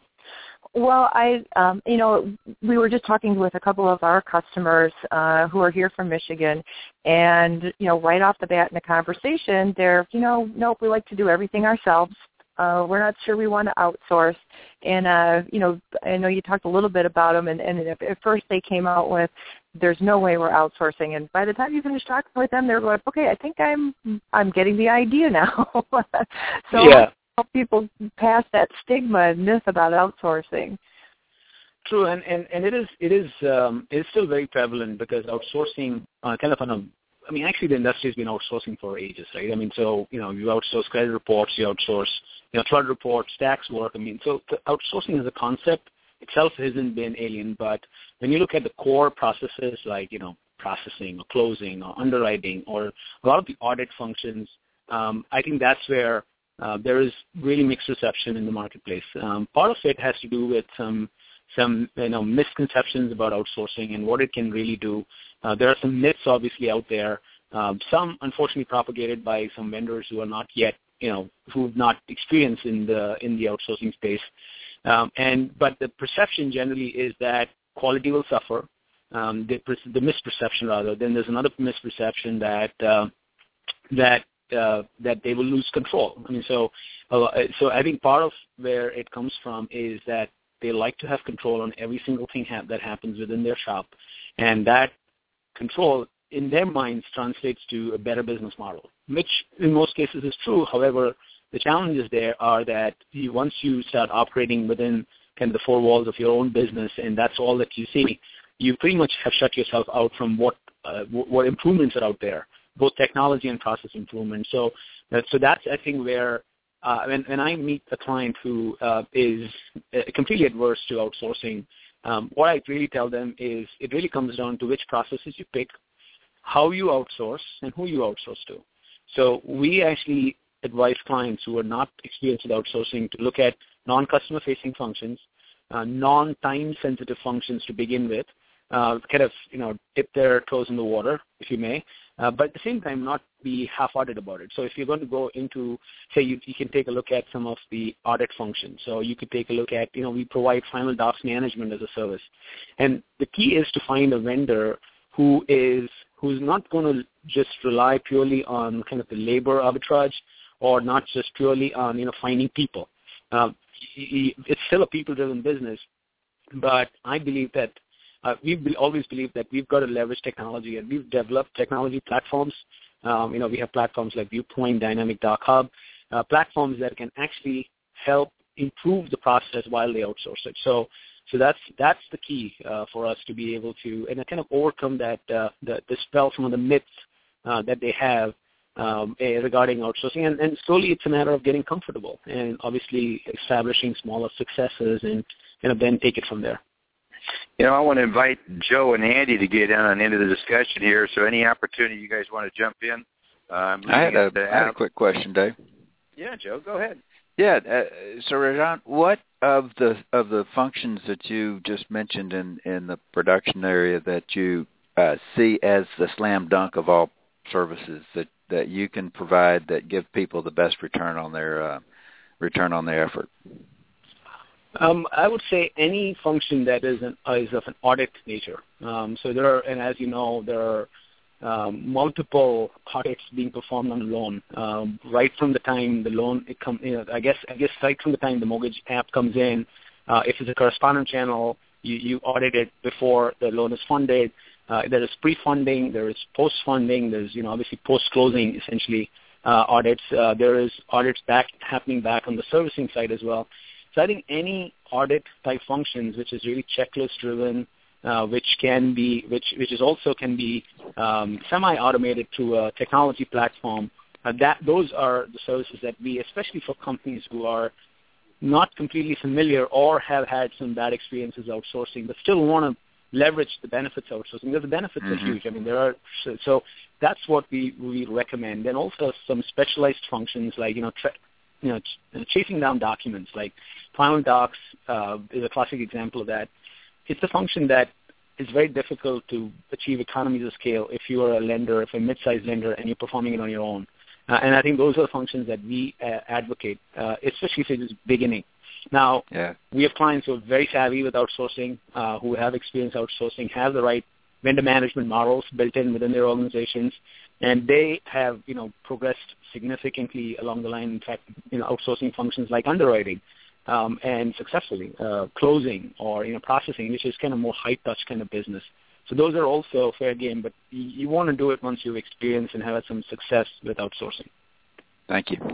Well, I, um, you know, we were just talking with a couple of our customers uh, who are here from Michigan, and, you know, right off the bat in the conversation, they're, you know, nope, we like to do everything ourselves. Uh, we're not sure we want to outsource. And, uh, you know, I know you talked a little bit about them, and, and at first they came out with, there's no way we're outsourcing. And by the time you finish talking with them, they're going, okay, I think I'm I'm getting the idea now. So yeah. help people pass that stigma and myth about outsourcing. True, and, and, and it is it is um, it is still very prevalent, because outsourcing uh, kind of on a I mean, actually, the industry has been outsourcing for ages, right? I mean, so, you know, you outsource credit reports, you outsource, you know, flood reports, tax work. I mean, so the outsourcing as a concept itself hasn't been alien, but when you look at the core processes like, you know, processing or closing or underwriting or a lot of the audit functions, um, I think that's where uh, there is really mixed reception in the marketplace. Um, part of it has to do with some some you know misconceptions about outsourcing and what it can really do. Uh, there are some myths obviously out there, um, some unfortunately propagated by some vendors who are not yet, you know, who've not experienced in the in the outsourcing space. Um, and but the perception generally is that quality will suffer, um, the, the misperception rather. Then there's another misperception that uh, that uh, that they will lose control. I mean, so uh, so I think part of where it comes from is that they like to have control on every single thing ha- that happens within their shop, and that control in their minds translates to a better business model, which in most cases is true. However, the challenges there are that you, once you start operating within kind of the four walls of your own business, and that's all that you see, you pretty much have shut yourself out from what uh, w- what improvements are out there, both technology and process improvement. So, uh, so that's I think where uh, when, when I meet a client who uh, is uh, completely adverse to outsourcing, um, what I really tell them is it really comes down to which processes you pick, how you outsource, and who you outsource to. So we actually advise clients who are not experienced with outsourcing to look at non-customer facing functions, uh, non-time sensitive functions to begin with, uh, kind of, you know, dip their toes in the water, if you may, uh, but at the same time not be half-hearted about it. So if you're going to go into, say, you, you can take a look at some of the audit functions. So you could take a look at, you know, we provide final docs management as a service. And the key is to find a vendor who is who's not going to just rely purely on kind of the labor arbitrage, or not just purely on, you know, finding people. Uh, it's still a people-driven business, but I believe that uh, we've always believed that we've got to leverage technology, and we've developed technology platforms. Um, you know, we have platforms like Viewpoint, Dynamic Doc Hub, uh, platforms that can actually help improve the process while they outsource it. So, so that's that's the key uh, for us to be able to and kind of overcome that uh, the, dispel some of the myths uh, that they have um, uh, regarding outsourcing, and, and slowly it's a matter of getting comfortable and obviously establishing smaller successes, and kind of then take it from there. You know, I want to invite Joe and Andy to get in on into the discussion here. So any opportunity you guys want to jump in? Um, I, had a, I had a quick question, Dave. Yeah, Joe, go ahead. Yeah, uh, so Rajan, what of the of the functions that you just mentioned in, in the production area that you uh, see as the slam dunk of all services that that you can provide that give people the best return on their uh, return on their effort? Um, I would say any function that is, an, uh, is of an audit nature. Um, so there are, and as you know, there are um, multiple audits being performed on a loan, um, right from the time the loan, it come, you know, I guess, I guess right from the time the mortgage app comes in. Uh, if it's a correspondent channel, you, you audit it before the loan is funded. Uh, there is pre-funding, there is post-funding, there's, you know, obviously post-closing, essentially, uh, audits. Uh, there is audits back happening back on the servicing side as well. So I think any audit-type functions, which is really checklist-driven, uh, which can be, which which is also can be um, semi-automated through a technology platform, uh, that those are the services that we, especially for companies who are not completely familiar or have had some bad experiences outsourcing, but still want to leverage the benefits of outsourcing. Because the benefits mm-hmm. are huge. I mean, there are so, so that's what we we recommend. And also some specialized functions like you know. Tra- you know, ch- chasing down documents like Final Docs uh, is a classic example of that. It's a function that is very difficult to achieve economies of scale if you are a lender, if a mid-sized lender, and you're performing it on your own. Uh, and I think those are the functions that we uh, advocate, uh, especially if it's beginning. Now, yeah. we have clients who are very savvy with outsourcing, uh, who have experience outsourcing, have the right vendor management models built in within their organizations, and they have, you know, progressed significantly along the line. In fact, you know, outsourcing functions like underwriting um, and successfully uh, closing or you know processing, which is kind of more high-touch kind of business. So those are also fair game, but you, you want to do it once you've experienced and have had some success with outsourcing. Thank you.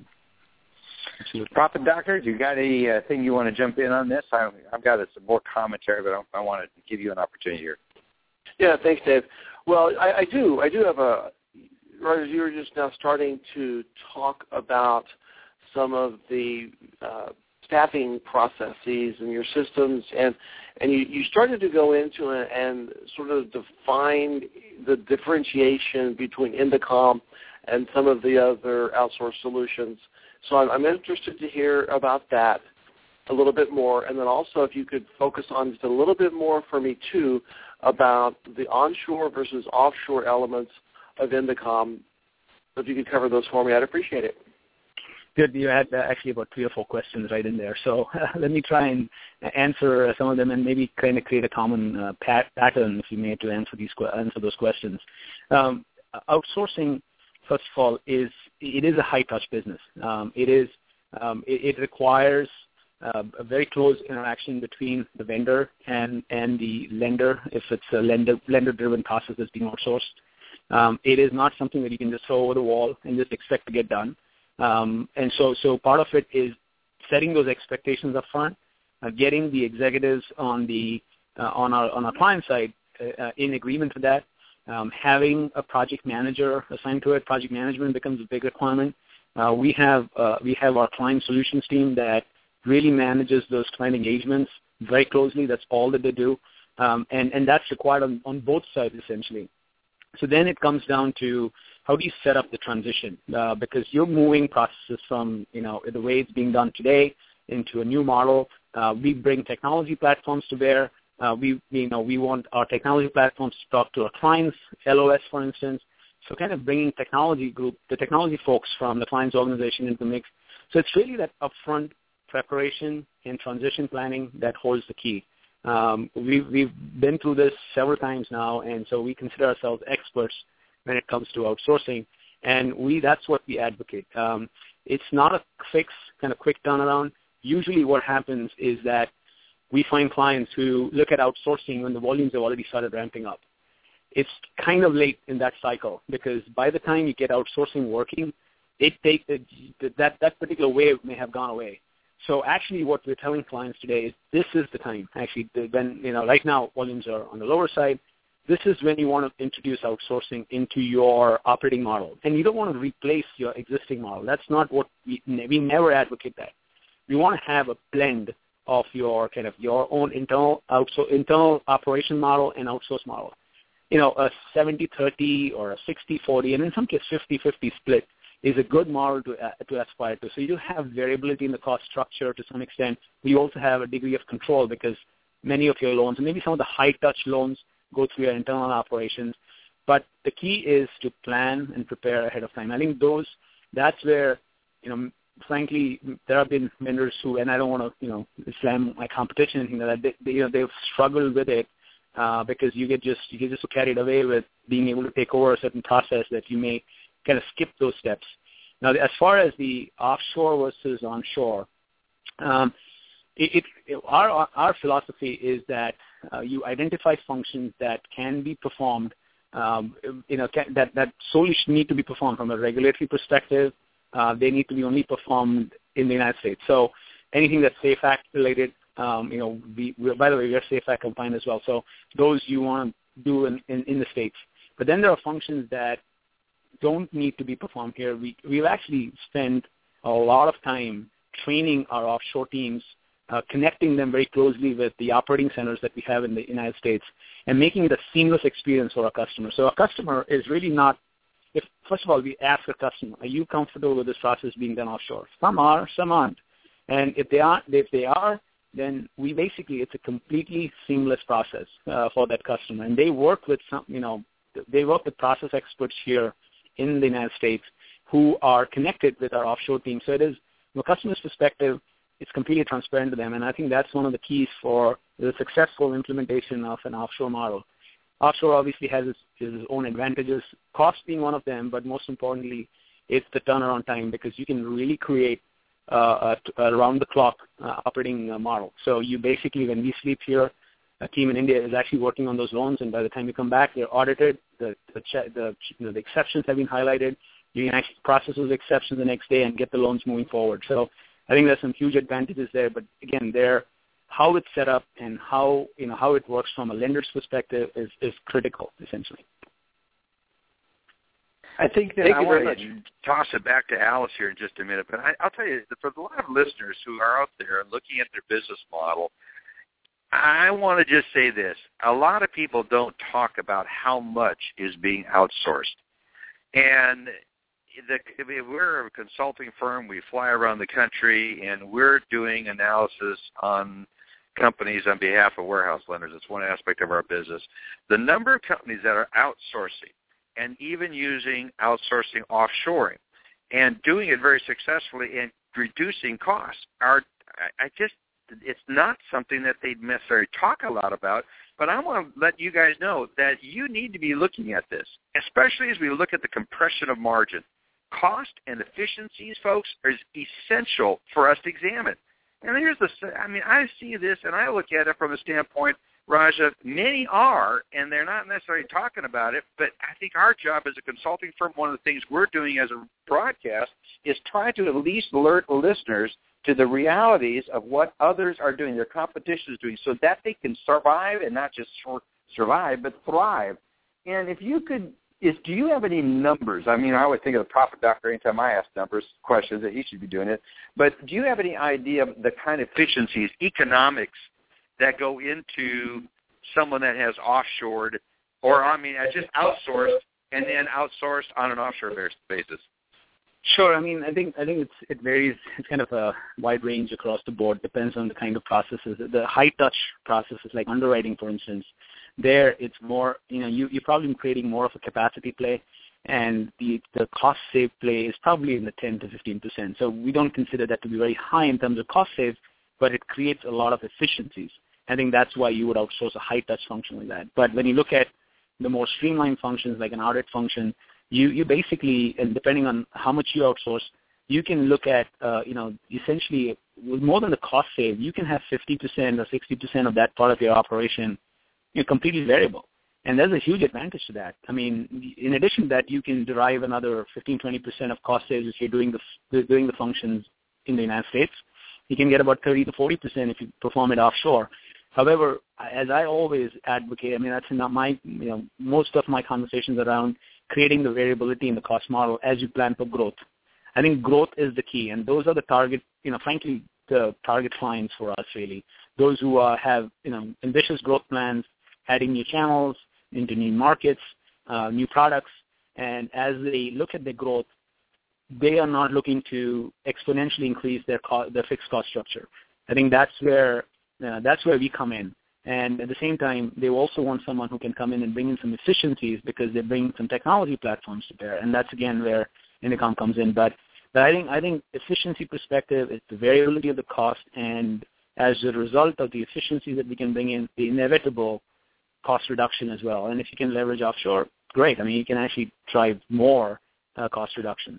Absolutely. Profit Doctor, you got any uh, thing you want to jump in on this? I, I've got some more commentary, but I, I want to give you an opportunity here. Yeah, thanks, Dave. Well, I, I do. I do have a. Right, you were just now starting to talk about some of the uh, staffing processes and your systems, and and you, you started to go into it and sort of define the differentiation between Indicom and some of the other outsourced solutions. So I'm, I'm interested to hear about that a little bit more, and then also if you could focus on just a little bit more for me too about the onshore versus offshore elements of Indicom. If you could cover those for me, I'd appreciate it. Good. You had uh, actually about three or four questions right in there. So uh, let me try and answer uh, some of them and maybe kind of create a common uh, pat- pattern, if you may, to answer these que- answer those questions. Um, outsourcing, first of all, is it is a high-touch business. Um, it is um, it, it requires uh, a very close interaction between the vendor and, and the lender if it's a lender lender-driven process that's being outsourced. Um, it is not something that you can just throw over the wall and just expect to get done. Um, and so, so part of it is setting those expectations up front, uh, getting the executives on the uh, on our on our client side uh, in agreement with that, um, having a project manager assigned to it. Project management becomes a big requirement. Uh, we have uh, we have our client solutions team that really manages those client engagements very closely. That's all that they do, um, and and that's required on, on both sides essentially. So then it comes down to how do you set up the transition? Uh, because you're moving processes from, you know, the way it's being done today into a new model. Uh, we bring technology platforms to bear. Uh, we, you know, we want our technology platforms to talk to our clients, L O S, for instance. So kind of bringing technology group, the technology folks from the client's organization into the mix. So it's really that upfront preparation and transition planning that holds the key. Um, we've, we've been through this several times now, and so we consider ourselves experts when it comes to outsourcing, and we that's what we advocate. Um, it's not a fix, kind of quick turnaround. Usually what happens is that we find clients who look at outsourcing when the volumes have already started ramping up. It's kind of late in that cycle because by the time you get outsourcing working, it takes that, that particular wave may have gone away. So actually what we're telling clients today is this is the time. Actually, when, you know, right now volumes are on the lower side. This is when you want to introduce outsourcing into your operating model. And you don't want to replace your existing model. That's not what we, we never advocate that. We want to have a blend of your kind of your own internal outsource, internal operation model and outsource model. You know, a seventy thirty or a sixty forty, and in some cases fifty fifty split is a good model to uh, to aspire to. So you do have variability in the cost structure to some extent. You also have a degree of control because many of your loans, and maybe some of the high-touch loans, go through your internal operations. But the key is to plan and prepare ahead of time. I think those, that's where, you know, frankly, there have been vendors who, and I don't want to, you know, slam my competition and things like that, they, they, you know, they've struggled with it uh, because you get just, you get just so carried away with being able to take over a certain process that you may kind of skip those steps. Now, as far as the offshore versus onshore, um, it, it, our, our philosophy is that uh, you identify functions that can be performed, um, you know, can, that, that solely need to be performed from a regulatory perspective. Uh, they need to be only performed in the United States. So anything that's Safe Act related, um, you know, we, we, by the way, we are Safe Act compliant as well. So those you want to do in, in, in the States. But then there are functions that don't need to be performed here. We, we've actually spent a lot of time training our offshore teams, uh, connecting them very closely with the operating centers that we have in the United States, and making it a seamless experience for our customer. So our customer is really not, if first of all, we ask a customer, are you comfortable with this process being done offshore? Some are, some aren't. And if they aren't, if they are, then we basically, it's a completely seamless process uh, for that customer. And they work with some, you know, they work with process experts here in the United States who are connected with our offshore team. So it is, from a customer's perspective, it's completely transparent to them. And I think that's one of the keys for the successful implementation of an offshore model. Offshore obviously has its, its own advantages, cost being one of them, but most importantly, it's the turnaround time, because you can really create uh, a, a round-the-clock uh, operating uh, model. So you basically, when we sleep here, a team in India is actually working on those loans, and by the time you come back, they're audited, the the, che- the, you know, the exceptions have been highlighted. You can actually process those exceptions the next day and get the loans moving forward. So I think there's some huge advantages there, but again, they're how it's set up and how, you know, how it works from a lender's perspective is, is critical, essentially. I think that Thank I you want very to much. toss it back to Alice here in just a minute, but I, I'll tell you, for a lot of listeners who are out there and looking at their business model, I want to just say this. A lot of people don't talk about how much is being outsourced. And the, we're a consulting firm. We fly around the country, and we're doing analysis on companies on behalf of warehouse lenders. It's one aspect of our business. The number of companies that are outsourcing and even using outsourcing offshoring and doing it very successfully and reducing costs are, I just, it's not something that they necessarily talk a lot about, but I want to let you guys know that you need to be looking at this, especially as we look at the compression of margin. Cost and efficiencies, folks, is essential for us to examine. And here's the, I mean, I see this and I look at it from a standpoint, Raja, many are, and they're not necessarily talking about it, but I think our job as a consulting firm, one of the things we're doing as a broadcast is try to at least alert listeners to the realities of what others are doing, their competition is doing, so that they can survive and not just survive, but thrive. And if you could, is, do you have any numbers? I mean, I would think of the profit doctor anytime I ask numbers, questions, that he should be doing it. But do you have any idea of the kind of efficiencies, economics, that go into someone that has offshored, or, I mean, just outsourced and then outsourced on an offshore basis? Sure. I mean, I think I think it's it varies. It's kind of a wide range across the board. Depends on the kind of processes. The high touch processes, like underwriting, for instance, there it's more. You know, you you're probably creating more of a capacity play, and the the cost save play is probably in the ten to fifteen percent. So we don't consider that to be very high in terms of cost save, but it creates a lot of efficiencies. I think that's why you would outsource a high touch function like that. But when you look at the more streamlined functions, like an audit function, You, you basically, and depending on how much you outsource, you can look at, uh, you know, essentially, with more than the cost save, you can have fifty percent or sixty percent of that part of your operation, you know, completely variable. And there's a huge advantage to that. I mean, in addition to that, you can derive another fifteen, twenty percent of cost saves if you're doing the, doing the functions in the United States. You can get about thirty to forty percent if you perform it offshore. However, as I always advocate, I mean, that's not my, you know, most of my conversations around creating the variability in the cost model as you plan for growth. I think growth is the key, and those are the target, you know, frankly, the target clients for us, really. Those who uh, have, you know, ambitious growth plans, adding new channels into new markets, uh, new products, and as they look at their growth, they are not looking to exponentially increase their co- their fixed cost structure. I think that's where uh, that's where we come in. And at the same time, they also want someone who can come in and bring in some efficiencies because they bring some technology platforms to bear. And that's, again, where Intercom comes in. But, but I think I think efficiency perspective is the variability of the cost, and as a result of the efficiency that we can bring in, the inevitable cost reduction as well. And if you can leverage offshore, great. I mean, you can actually drive more uh, cost reductions.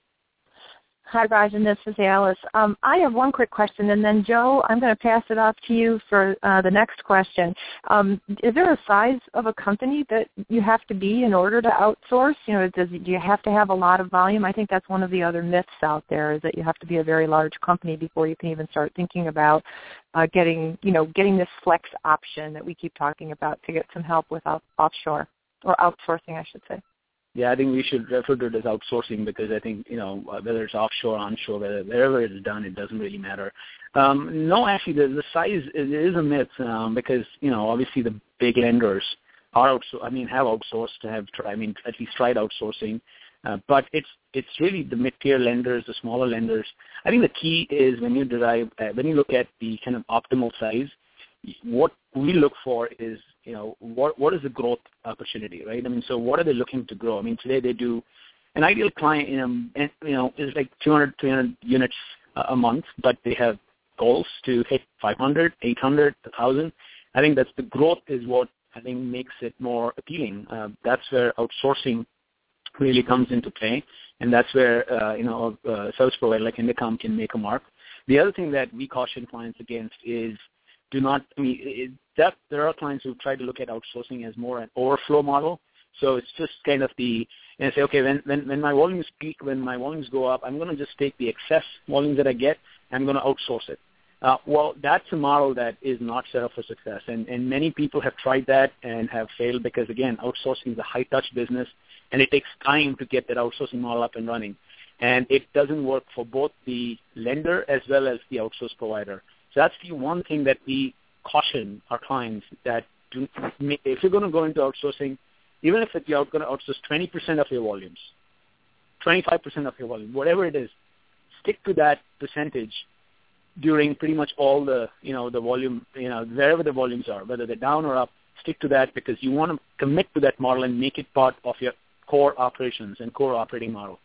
Hi, Raj, and this is Alice. Um, I have one quick question, and then, Joe, I'm going to pass it off to you for uh, the next question. Um, is there a size of a company that you have to be in order to outsource? You know, does, do you have to have a lot of volume? I think that's one of the other myths out there, is that you have to be a very large company before you can even start thinking about uh, getting, you know, getting this flex option that we keep talking about to get some help with off- offshore, or outsourcing, I should say. Yeah, I think we should refer to it as outsourcing because I think, you know, whether it's offshore, onshore, whether, wherever it is done, it doesn't really matter. Um, no, actually, the, the size is, is a myth um, because, you know, obviously the big lenders are outsourced, I mean, have outsourced, have, I mean, at least tried outsourcing. Uh, but it's it's really the mid-tier lenders, the smaller lenders. I think the key is when you derive, uh, when you look at the kind of optimal size, what we look for is, you know, what what is the growth opportunity, right? I mean, so what are they looking to grow? I mean, today they do, an ideal client, you know, you know is like two hundred, three hundred units a month, but they have goals to hit five hundred, eight hundred, one thousand. I think that's the growth is what I think makes it more appealing. Uh, that's where outsourcing really comes into play, and that's where, uh, you know, a service provider like Intercom can make a mark. The other thing that we caution clients against is do not, I mean, it, that there are clients who try to look at outsourcing as more an overflow model. So it's just kind of the, and say, okay, when, when, when my volumes peak, when my volumes go up, I'm going to just take the excess volume that I get, and I'm going to outsource it. Uh, well, that's a model that is not set up for success. And, and many people have tried that and have failed because, again, outsourcing is a high-touch business, and it takes time to get that outsourcing model up and running. And it doesn't work for both the lender as well as the outsource provider. So that's the one thing that we caution our clients that do, if you're going to go into outsourcing, even if you're going to outsource twenty percent of your volumes, twenty-five percent of your volume, whatever it is, stick to that percentage during pretty much all the, you know, the volume, you know, wherever the volumes are, whether they're down or up, stick to that because you want to commit to that model and make it part of your core operations and core operating model.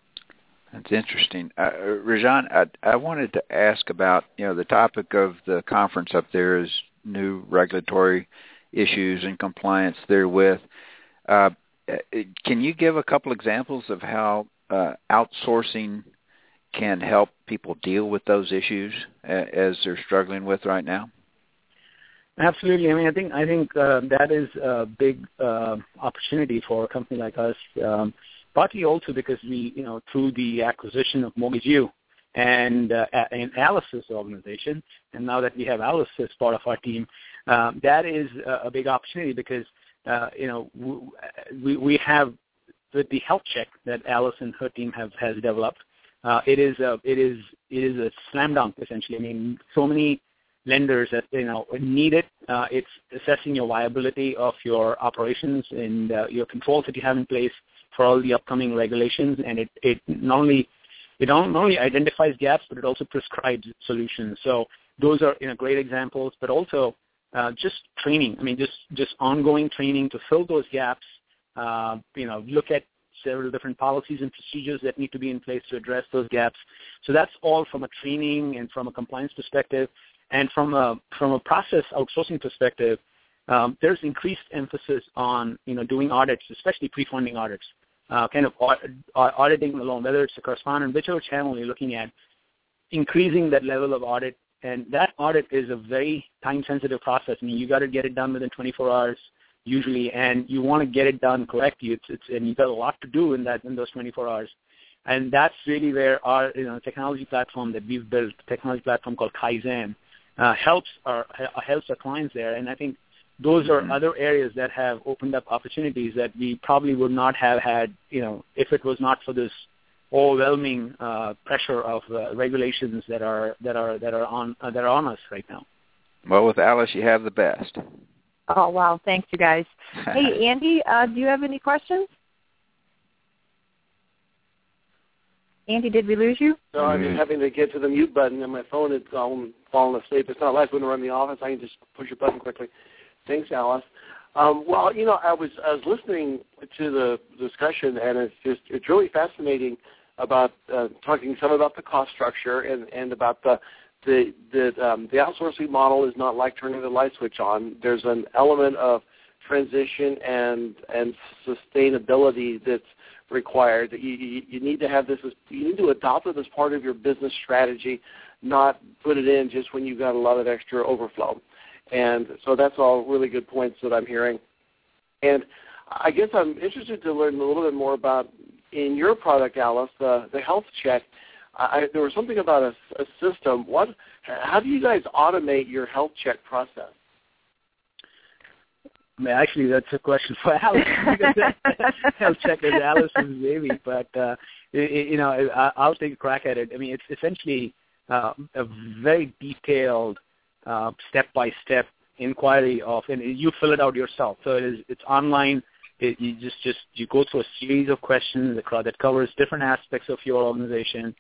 That's interesting. Uh, Rajan, I, I wanted to ask about, you know, the topic of the conference up there is new regulatory issues and compliance therewith. Uh, can you give a couple examples of how uh, outsourcing can help people deal with those issues uh, as they're struggling with right now? Absolutely. I mean, I think I think uh, that is a big uh, opportunity for a company like us. Um, Partly also because we, you know, through the acquisition of Mortgage U and uh, and Alice's organization, and now that we have Alice as part of our team, um, that is a, a big opportunity because, uh, you know, we we have with the health check that Alice and her team have has developed. Uh, it is a it is it is a slam dunk essentially. I mean, so many lenders that you know need it. Uh, it's assessing your viability of your operations and uh, your controls that you have in place for all the upcoming regulations, and it, it not only it not only identifies gaps, but it also prescribes solutions. So those are you know great examples, but also uh, just training. I mean, just just ongoing training to fill those gaps. Uh, you know, look at several different policies and procedures that need to be in place to address those gaps. So that's all from a training and from a compliance perspective, and from a from a process outsourcing perspective. Um, there's increased emphasis on you know doing audits, especially pre-funding audits. Uh, kind of auditing the loan, whether it's a correspondent, whichever channel you're looking at, increasing that level of audit. And that audit is a very time-sensitive process. I mean, you got to get it done within twenty-four hours usually, and you want to get it done correctly. It's, it's, and you've got a lot to do in that in those twenty-four hours. And that's really where our you know technology platform that we've built, a technology platform called Kaizen, uh, helps our helps our clients there. And I think those are other areas that have opened up opportunities that we probably would not have had, you know, if it was not for this overwhelming uh, pressure of uh, regulations that are that are that are on uh, that are on us right now. Well, with Alice, you have the best. Oh wow! Thanks, you guys. Hey, Andy, uh, do you have any questions? Andy, did we lose you? No, I'm just having to get to the mute button, and my phone is um, falling asleep. It's not like when we're in the office. I can just push a button quickly. Thanks, Alice. Um, well, you know, I was I was listening to the discussion, and it's just it's really fascinating about uh, talking some about the cost structure and, and about the the the, um, the outsourcing model is not like turning the light switch on. There's an element of transition and and sustainability that's required. You, you, you need to have this as, you need to adopt it as part of your business strategy, not put it in just when you've got a lot of extra overflow. And so that's all really good points that I'm hearing. And I guess I'm interested to learn a little bit more about, in your product, Alice, the, the health check. I, there was something about a, a system. What? How do you guys automate your health check process? I mean, actually, that's a question for Alice. Health check is Alice's baby, but uh, it, you know, I, I'll take a crack at it. I mean, it's essentially uh, a very detailed, uh, step-by-step inquiry of, and you fill it out yourself. So it is, it's online. It, you just, just you go through a series of questions that, that covers different aspects of your organization.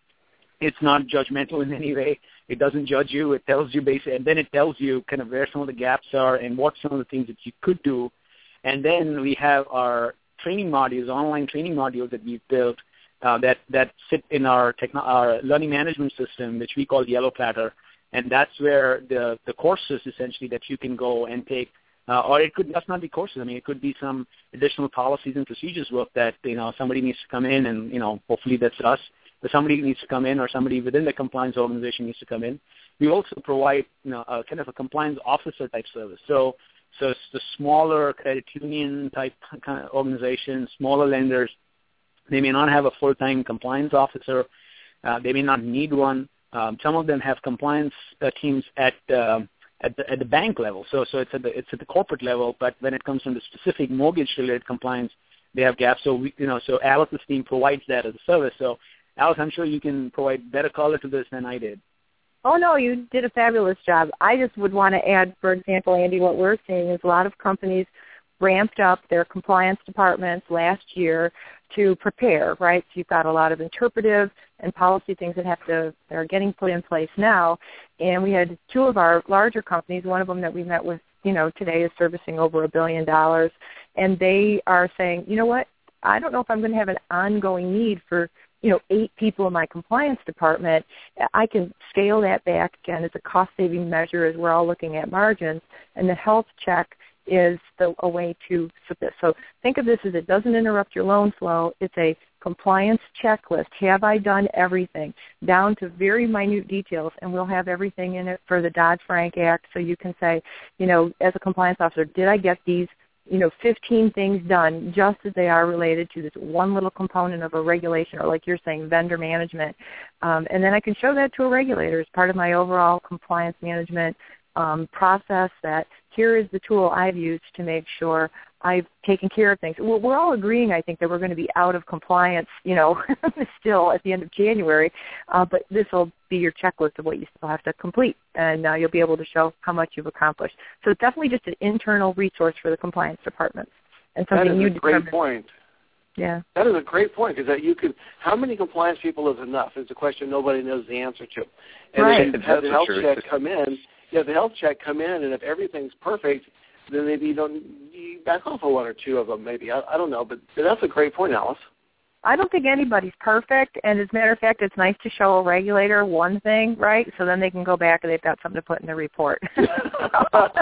It's not judgmental in any way. It doesn't judge you. It tells you basically, and then it tells you kind of where some of the gaps are and what some of the things that you could do. And then we have our training modules, online training modules that we've built uh, that, that sit in our, techno- our learning management system, which we call Yellow Platter. And that's where the, the courses essentially that you can go and take, uh, or it could just not be courses. I mean, it could be some additional policies and procedures work that, you know, somebody needs to come in and, you know, hopefully that's us. But somebody needs to come in, or somebody within the compliance organization needs to come in. We also provide, you know, a kind of a compliance officer type service. So, so it's the smaller credit union type kind of organizations, smaller lenders. They may not have a full-time compliance officer. Uh, they may not need one. Um, some of them have compliance uh, teams at uh, at the at the bank level. So, so it's at the it's at the corporate level. But when it comes from the specific mortgage-related compliance, they have gaps. So, we, you know, so Alice's team provides that as a service. So, Alice, I'm sure you can provide better color to this than I did. Oh, no, you did a fabulous job. I just would want to add, for example, Andy, what we're seeing is a lot of companies ramped up their compliance departments last year to prepare, right? So you've got a lot of interpretive and policy things that have to that are getting put in place now. And we had two of our larger companies, one of them that we met with, you know, today is servicing over a billion dollars, and they are saying, you know what, I don't know if I'm going to have an ongoing need for you know, eight people in my compliance department. I can scale that back again as a cost-saving measure as we're all looking at margins, and the health check is the, a way to submit. So think of this as it doesn't interrupt your loan flow. It's a compliance checklist. Have I done everything? Down to very minute details, and we'll have everything in it for the Dodd-Frank Act, so you can say, you know, as a compliance officer, did I get these you know, fifteen things done just as they are related to this one little component of a regulation, or like you're saying, vendor management. Um, and then I can show that to a regulator as part of my overall compliance management um, process, that here is the tool I've used to make sure I've taken care of things. We're, we're all agreeing, I think, that we're going to be out of compliance, you know, still at the end of January, uh, but this will be your checklist of what you still have to complete, and uh, you'll be able to show how much you've accomplished. So it's definitely just an internal resource for the compliance departments. And something that is you a great determine. point. Yeah. That is a great point, because that you could, how many compliance people is enough is a question nobody knows the answer to. And right. if you have the health check come in, you have the health check come in, and if everything's perfect, then maybe you don't you back off of one or two of them, maybe. I, I don't know, but that's a great point, Alice. I don't think anybody's perfect, and as a matter of fact, it's nice to show a regulator one thing, right, so then they can go back and they've got something to put in their report. Exactly.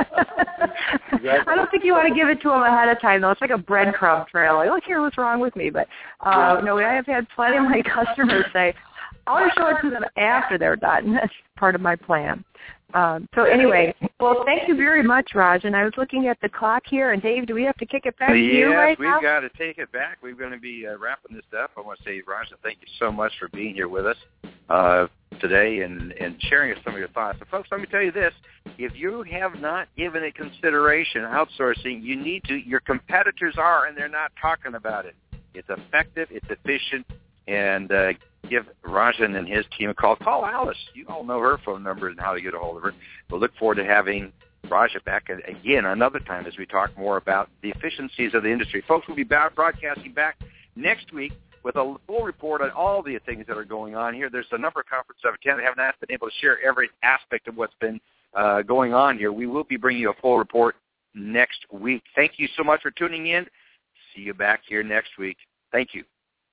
I don't think you want to give it to them ahead of time, though. It's like a breadcrumb trail. Like, look here, what's wrong with me? But, uh, yeah. no, I have had plenty of my customers say, I want to show it to them after they're done. That's part of my plan. Um, so anyway, well, thank you very much, Raj. And I was looking at the clock here. And, Dave, do we have to kick it back yes, to you right we've now? got to take it back. We're going to be uh, wrapping this up. I want to say, Raj, thank you so much for being here with us uh, today and, and sharing some of your thoughts. So, folks, let me tell you this. If you have not given it consideration, outsourcing, you need to. Your competitors are, and they're not talking about it. It's effective. It's efficient. And uh, give Rajan and his team a call. Call Alice. You all know her phone number and how to get a hold of her. We'll look forward to having Raja back again another time as we talk more about the efficiencies of the industry. Folks, we'll be back broadcasting back next week with a full report on all the things that are going on here. There's a number of conferences I've attended. I haven't been able to share every aspect of what's been uh, going on here. We will be bringing you a full report next week. Thank you so much for tuning in. See you back here next week. Thank you.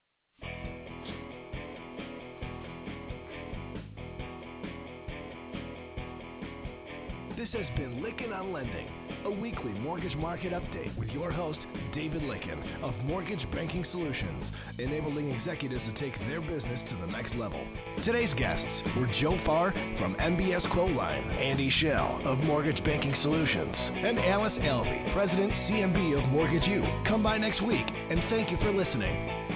This has been Lykken on Lending, a weekly mortgage market update with your host, David Lykken of Mortgage Banking Solutions, enabling executives to take their business to the next level. Today's guests were Joe Farr from M B S Quoteline, Andy Schell of Mortgage Banking Solutions, and Alice Alvey, President, C M B of Mortgage U. Come by next week, and thank you for listening.